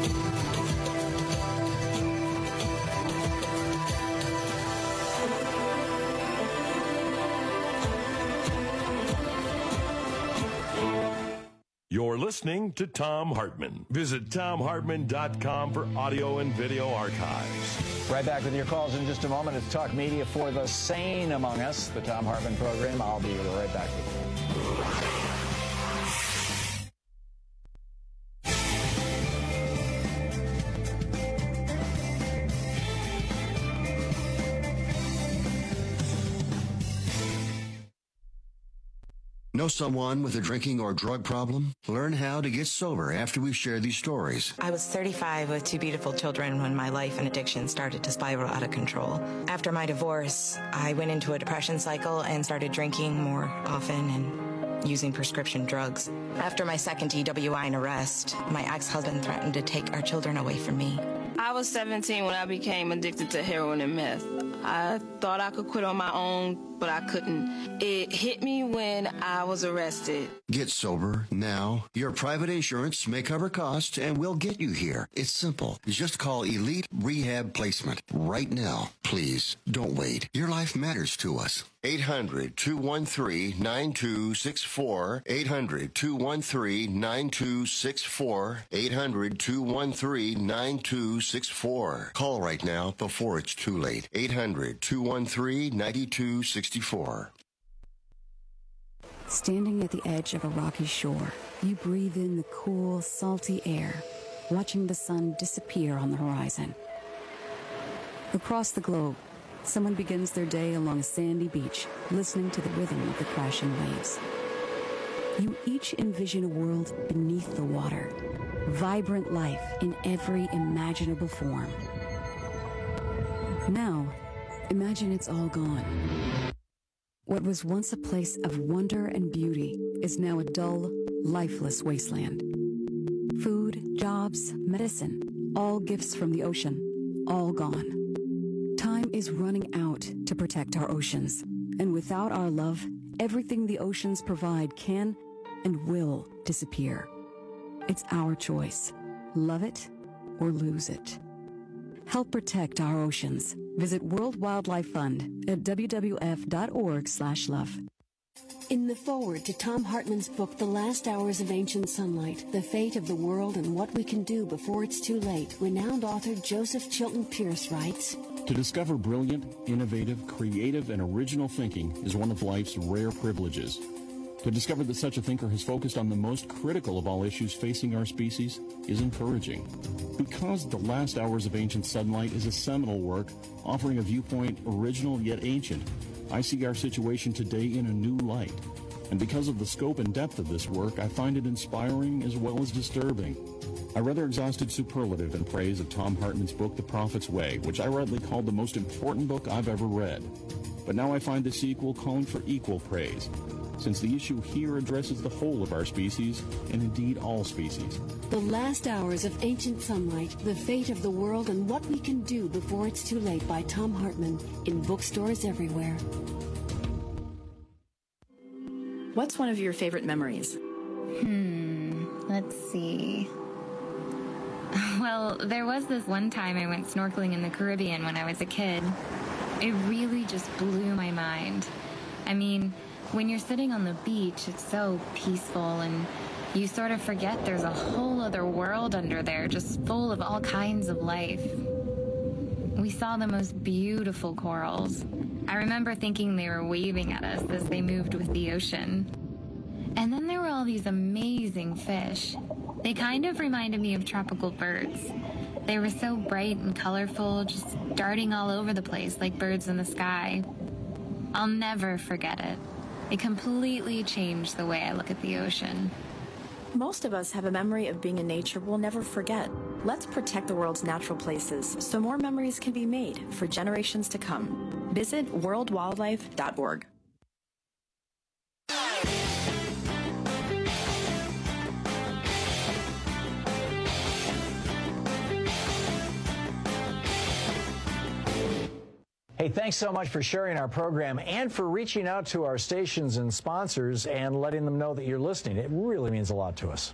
You're listening to Thom Hartmann. Visit Thom Hartmann dot com for audio and video archives. Right back with your calls in just a moment. It's Talk Media for the sane among us, the Thom Hartmann program. I'll be right back with you. Know someone with a drinking or drug problem? Learn how to get sober after we share these stories. I was thirty-five with two beautiful children when my life and addiction started to spiral out of control. After my divorce, I went into a depression cycle and started drinking more often and using prescription drugs. After my second D W I and arrest, my ex-husband threatened to take our children away from me. I was seventeen when I became addicted to heroin and meth. I thought I could quit on my own, but I couldn't. It hit me when I was arrested. Get sober now. Your private insurance may cover costs and we'll get you here. It's simple. Just call Elite Rehab Placement right now. Please don't wait. Your life matters to us. eight hundred, two one three, nine two six four. eight hundred, two one three, nine two six four. eight hundred, two one three, nine two six four. Call right now before it's too late. eight hundred, two one three, nine two six four. Standing at the edge of a rocky shore, you breathe in the cool, salty air, watching the sun disappear on the horizon. Across the globe, someone begins their day along a sandy beach, listening to the rhythm of the crashing waves. You each envision a world beneath the water, vibrant life in every imaginable form. Now, imagine it's all gone. What was once a place of wonder and beauty is now a dull, lifeless wasteland. Food, jobs, medicine, all gifts from the ocean, all gone. Time is running out to protect our oceans, and without our love, everything the oceans provide can and will disappear. It's our choice. Love it or lose it. Help protect our oceans. Visit World Wildlife Fund at w w f dot org slash love. In the foreword to Thom Hartmann's book, The Last Hours of Ancient Sunlight, The Fate of the World and What We Can Do Before It's Too Late, renowned author Joseph Chilton Pearce writes, To discover brilliant, innovative, creative, and original thinking is one of life's rare privileges. To discover that such a thinker has focused on the most critical of all issues facing our species is encouraging. Because The Last Hours of Ancient Sunlight is a seminal work offering a viewpoint original yet ancient, I see our situation today in a new light. And because of the scope and depth of this work, I find it inspiring as well as disturbing. I rather exhausted superlative in praise of Thom Hartmann's book, The Prophet's Way, which I rightly called the most important book I've ever read. But now I find the sequel calling for equal praise, since the issue here addresses the whole of our species, and indeed all species. The Last Hours of Ancient Sunlight, The Fate of the World and What We Can Do Before It's Too Late by Thom Hartmann, in bookstores everywhere. What's one of your favorite memories? Hmm, let's see. Well, there was this one time I went snorkeling in the Caribbean when I was a kid. It really just blew my mind. I mean, when you're sitting on the beach, it's so peaceful, and you sort of forget there's a whole other world under there, just full of all kinds of life. We saw the most beautiful corals. I remember thinking they were waving at us as they moved with the ocean. And then there were all these amazing fish. They kind of reminded me of tropical birds. They were so bright and colorful, just darting all over the place like birds in the sky. I'll never forget it. It completely changed the way I look at the ocean. Most of us have a memory of being in nature we'll never forget. Let's protect the world's natural places so more memories can be made for generations to come. Visit world wildlife dot org. Hey, thanks so much for sharing our program and for reaching out to our stations and sponsors and letting them know that you're listening. It really means a lot to us.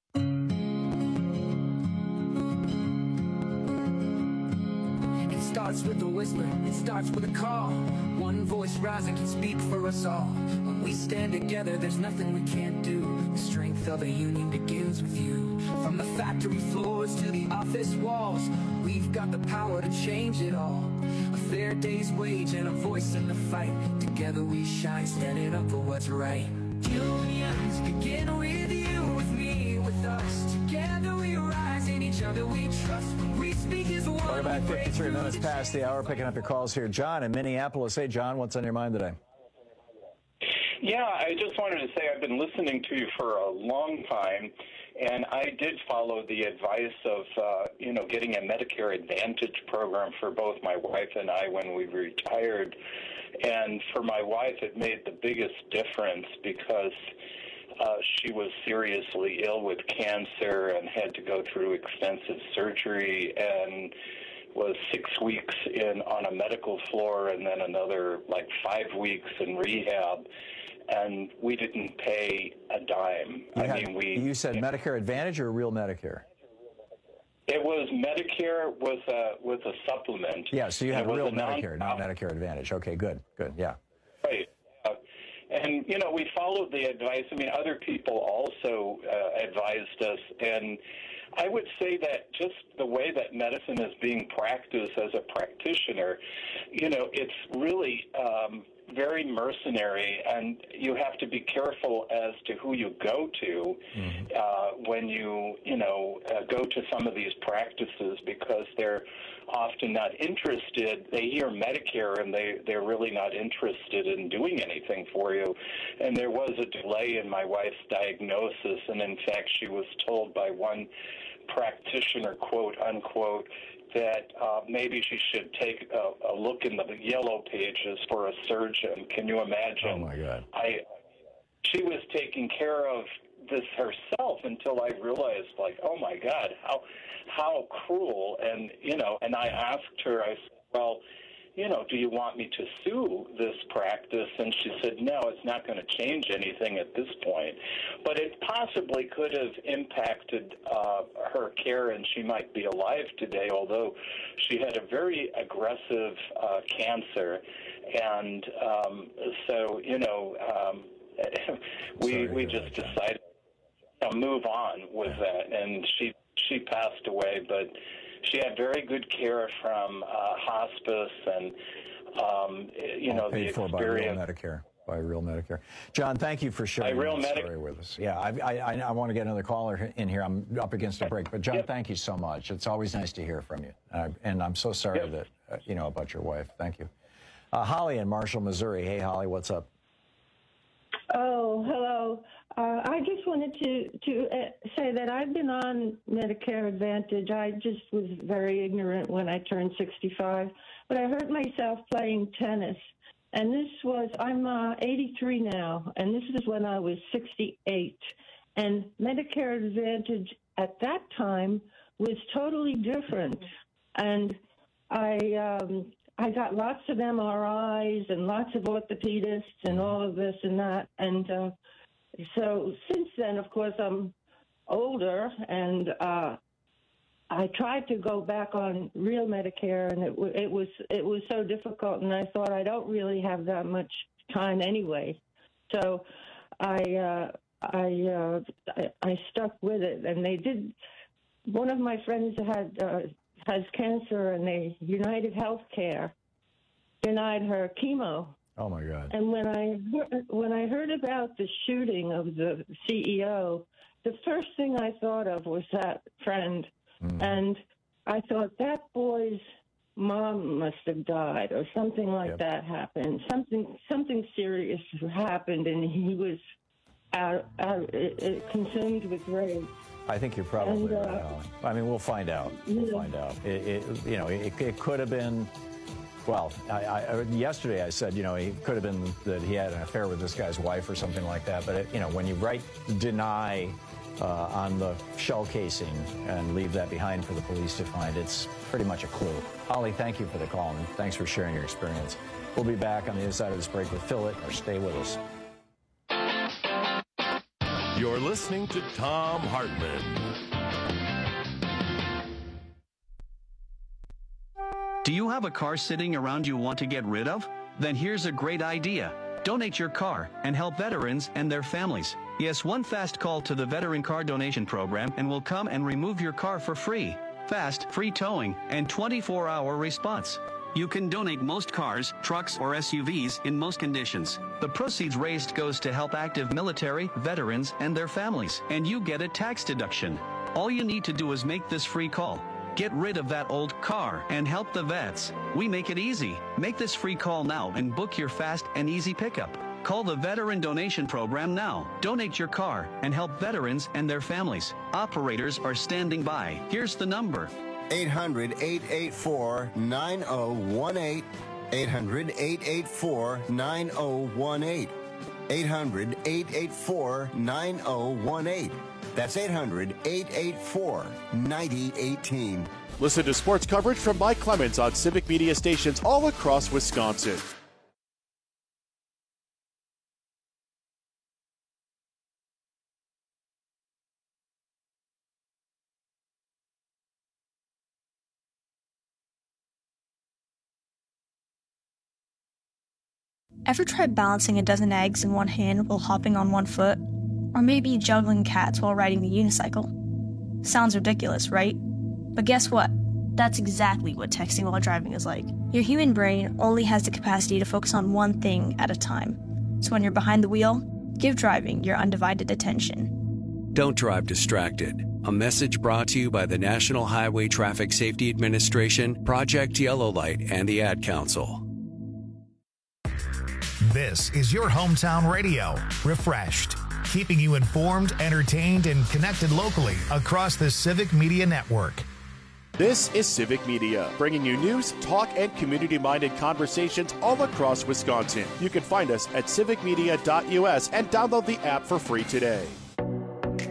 It starts with a whisper, it starts with a call. One voice rising can speak for us all. When we stand together, there's nothing we can't do. The strength of a union begins with you. From the factory floors to the office walls, we've got the power to change it all. A fair day's wage and a voice in the fight. Together we shine, standing up for what's right. Unions begin with you, with me, with us. Together we rise, in each other we trust. When we speak is one. We're about fifty-three minutes past the hour, picking up your calls here. John in Minneapolis. Hey, John, what's on your mind today? Yeah, I just wanted to say I've been listening to you for a long time, and I did follow the advice of, uh, you know, getting a Medicare Advantage program for both my wife and I when we retired. And for my wife, it made the biggest difference because uh, she was seriously ill with cancer and had to go through extensive surgery. And was six weeks in on a medical floor and then another like five weeks in rehab, and we didn't pay a dime. You I had, mean, we. You said Medicare Advantage or real Medicare? It was Medicare with a with a supplement. Yeah, so you had real non- Medicare, not Medicare Advantage. Okay, good, good, yeah. Right. Uh, and, you know, we followed the advice. I mean, other people also uh, advised us. And I would say that just the way that medicine is being practiced as a practitioner, you know, it's really um, very mercenary, and you have to be careful as to who you go to mm-hmm. uh, when you, you know, uh, go to some of these practices, because they're often not interested. They hear Medicare, and they, they're really not interested in doing anything for you. And there was a delay in my wife's diagnosis, and in fact, she was told by one practitioner, quote, unquote, that uh, maybe she should take a, a look in the yellow pages for a surgeon. Can you imagine? Oh, my God. I, she was taking care of this herself until I realized, like, oh, my God, how how cruel. And, you know, and I asked her, I said, well, you know, do you want me to sue this practice? And she said, no, it's not going to change anything at this point. But it possibly could have impacted uh, her care, and she might be alive today, although she had a very aggressive uh, cancer. And um, so, you know, um, we we just decided to move on with that. And she, she passed away, but she had very good care from uh, hospice and, um, you All know, paid the for experience. by real Medicare. By real Medicare. John, thank you for sharing real that Medi- story with us. Yeah, I, I, I want to get another caller in here. I'm up against a break. But, John, yep. thank you so much. It's always nice to hear from you. Uh, and I'm so sorry yep. that, uh, you know, about your wife. Thank you. Uh, Holly in Marshall, Missouri. Hey, Holly, what's up? Oh, hello. Uh, I just wanted to, to uh, say that I've been on Medicare Advantage. I just was very ignorant when I turned sixty-five, but I hurt myself playing tennis. And this was, I'm uh, eighty-three now, and this is when I was sixty-eight. And Medicare Advantage at that time was totally different. And I, um, I got lots of M R Is and lots of orthopedists and all of this and that. And uh, so since then, of course, I'm older, and uh, I tried to go back on real Medicare, and it, w- it was it was so difficult, and I thought I don't really have that much time anyway. So I uh, I, uh, I I stuck with it, and they did. One of my friends had uh, has cancer, and they United Healthcare denied her chemo. Oh my God! And when I when I heard about the shooting of the C E O, the first thing I thought of was that friend, mm. and I thought that boy's mom must have died, or something like yep. that happened. Something something serious happened, and he was out, out it, it consumed with rage. I think you're probably and, uh, right, Alan. I mean, we'll find out. We'll yeah. find out. It, it, you know, it, it could have been. Well, I, I, yesterday I said, you know, it could have been that he had an affair with this guy's wife or something like that. But, it, you know, when you write deny uh, on the shell casing and leave that behind for the police to find, it's pretty much a clue. Holly, thank you for the call, and thanks for sharing your experience. We'll be back on the other side of this break with Phil Ittner. Stay with us. You're listening to Thom Hartmann. Do you have a car sitting around you want to get rid of? Then here's a great idea. Donate your car and help veterans and their families. Yes, one fast call to the Veteran Car Donation Program and we'll come and remove your car for free. Fast, free towing, and twenty-four hour response. You can donate most cars, trucks, or S U Vs in most conditions. The proceeds raised goes to help active military, veterans, and their families, and you get a tax deduction. All you need to do is make this free call. Get rid of that old car and help the vets. We make it easy. Make this free call now and book your fast and easy pickup. Call the Veteran Donation Program now. Donate your car and help veterans and their families. Operators are standing by. Here's the number. eight hundred, eight eight four, nine oh one eight. eight hundred, eight eight four, nine oh one eight. eight hundred, eight eight four, nine oh one eight. That's eight hundred, eight eight four, nine oh one eight. Listen to sports coverage from Mike Clemens on Civic Media stations all across Wisconsin. Ever tried balancing a dozen eggs in one hand while hopping on one foot? Or maybe juggling cats while riding the unicycle? Sounds ridiculous, right? But guess what? That's exactly what texting while driving is like. Your human brain only has the capacity to focus on one thing at a time. So when you're behind the wheel, give driving your undivided attention. Don't drive distracted. A message brought to you by the National Highway Traffic Safety Administration, Project Yellow Light, and the Ad Council. This is your hometown radio, Refreshed, keeping you informed, entertained, and connected locally across the Civic Media Network. This is Civic Media, bringing you news, talk, and community-minded conversations all across Wisconsin. You can find us at civic media dot U S and download the app for free today.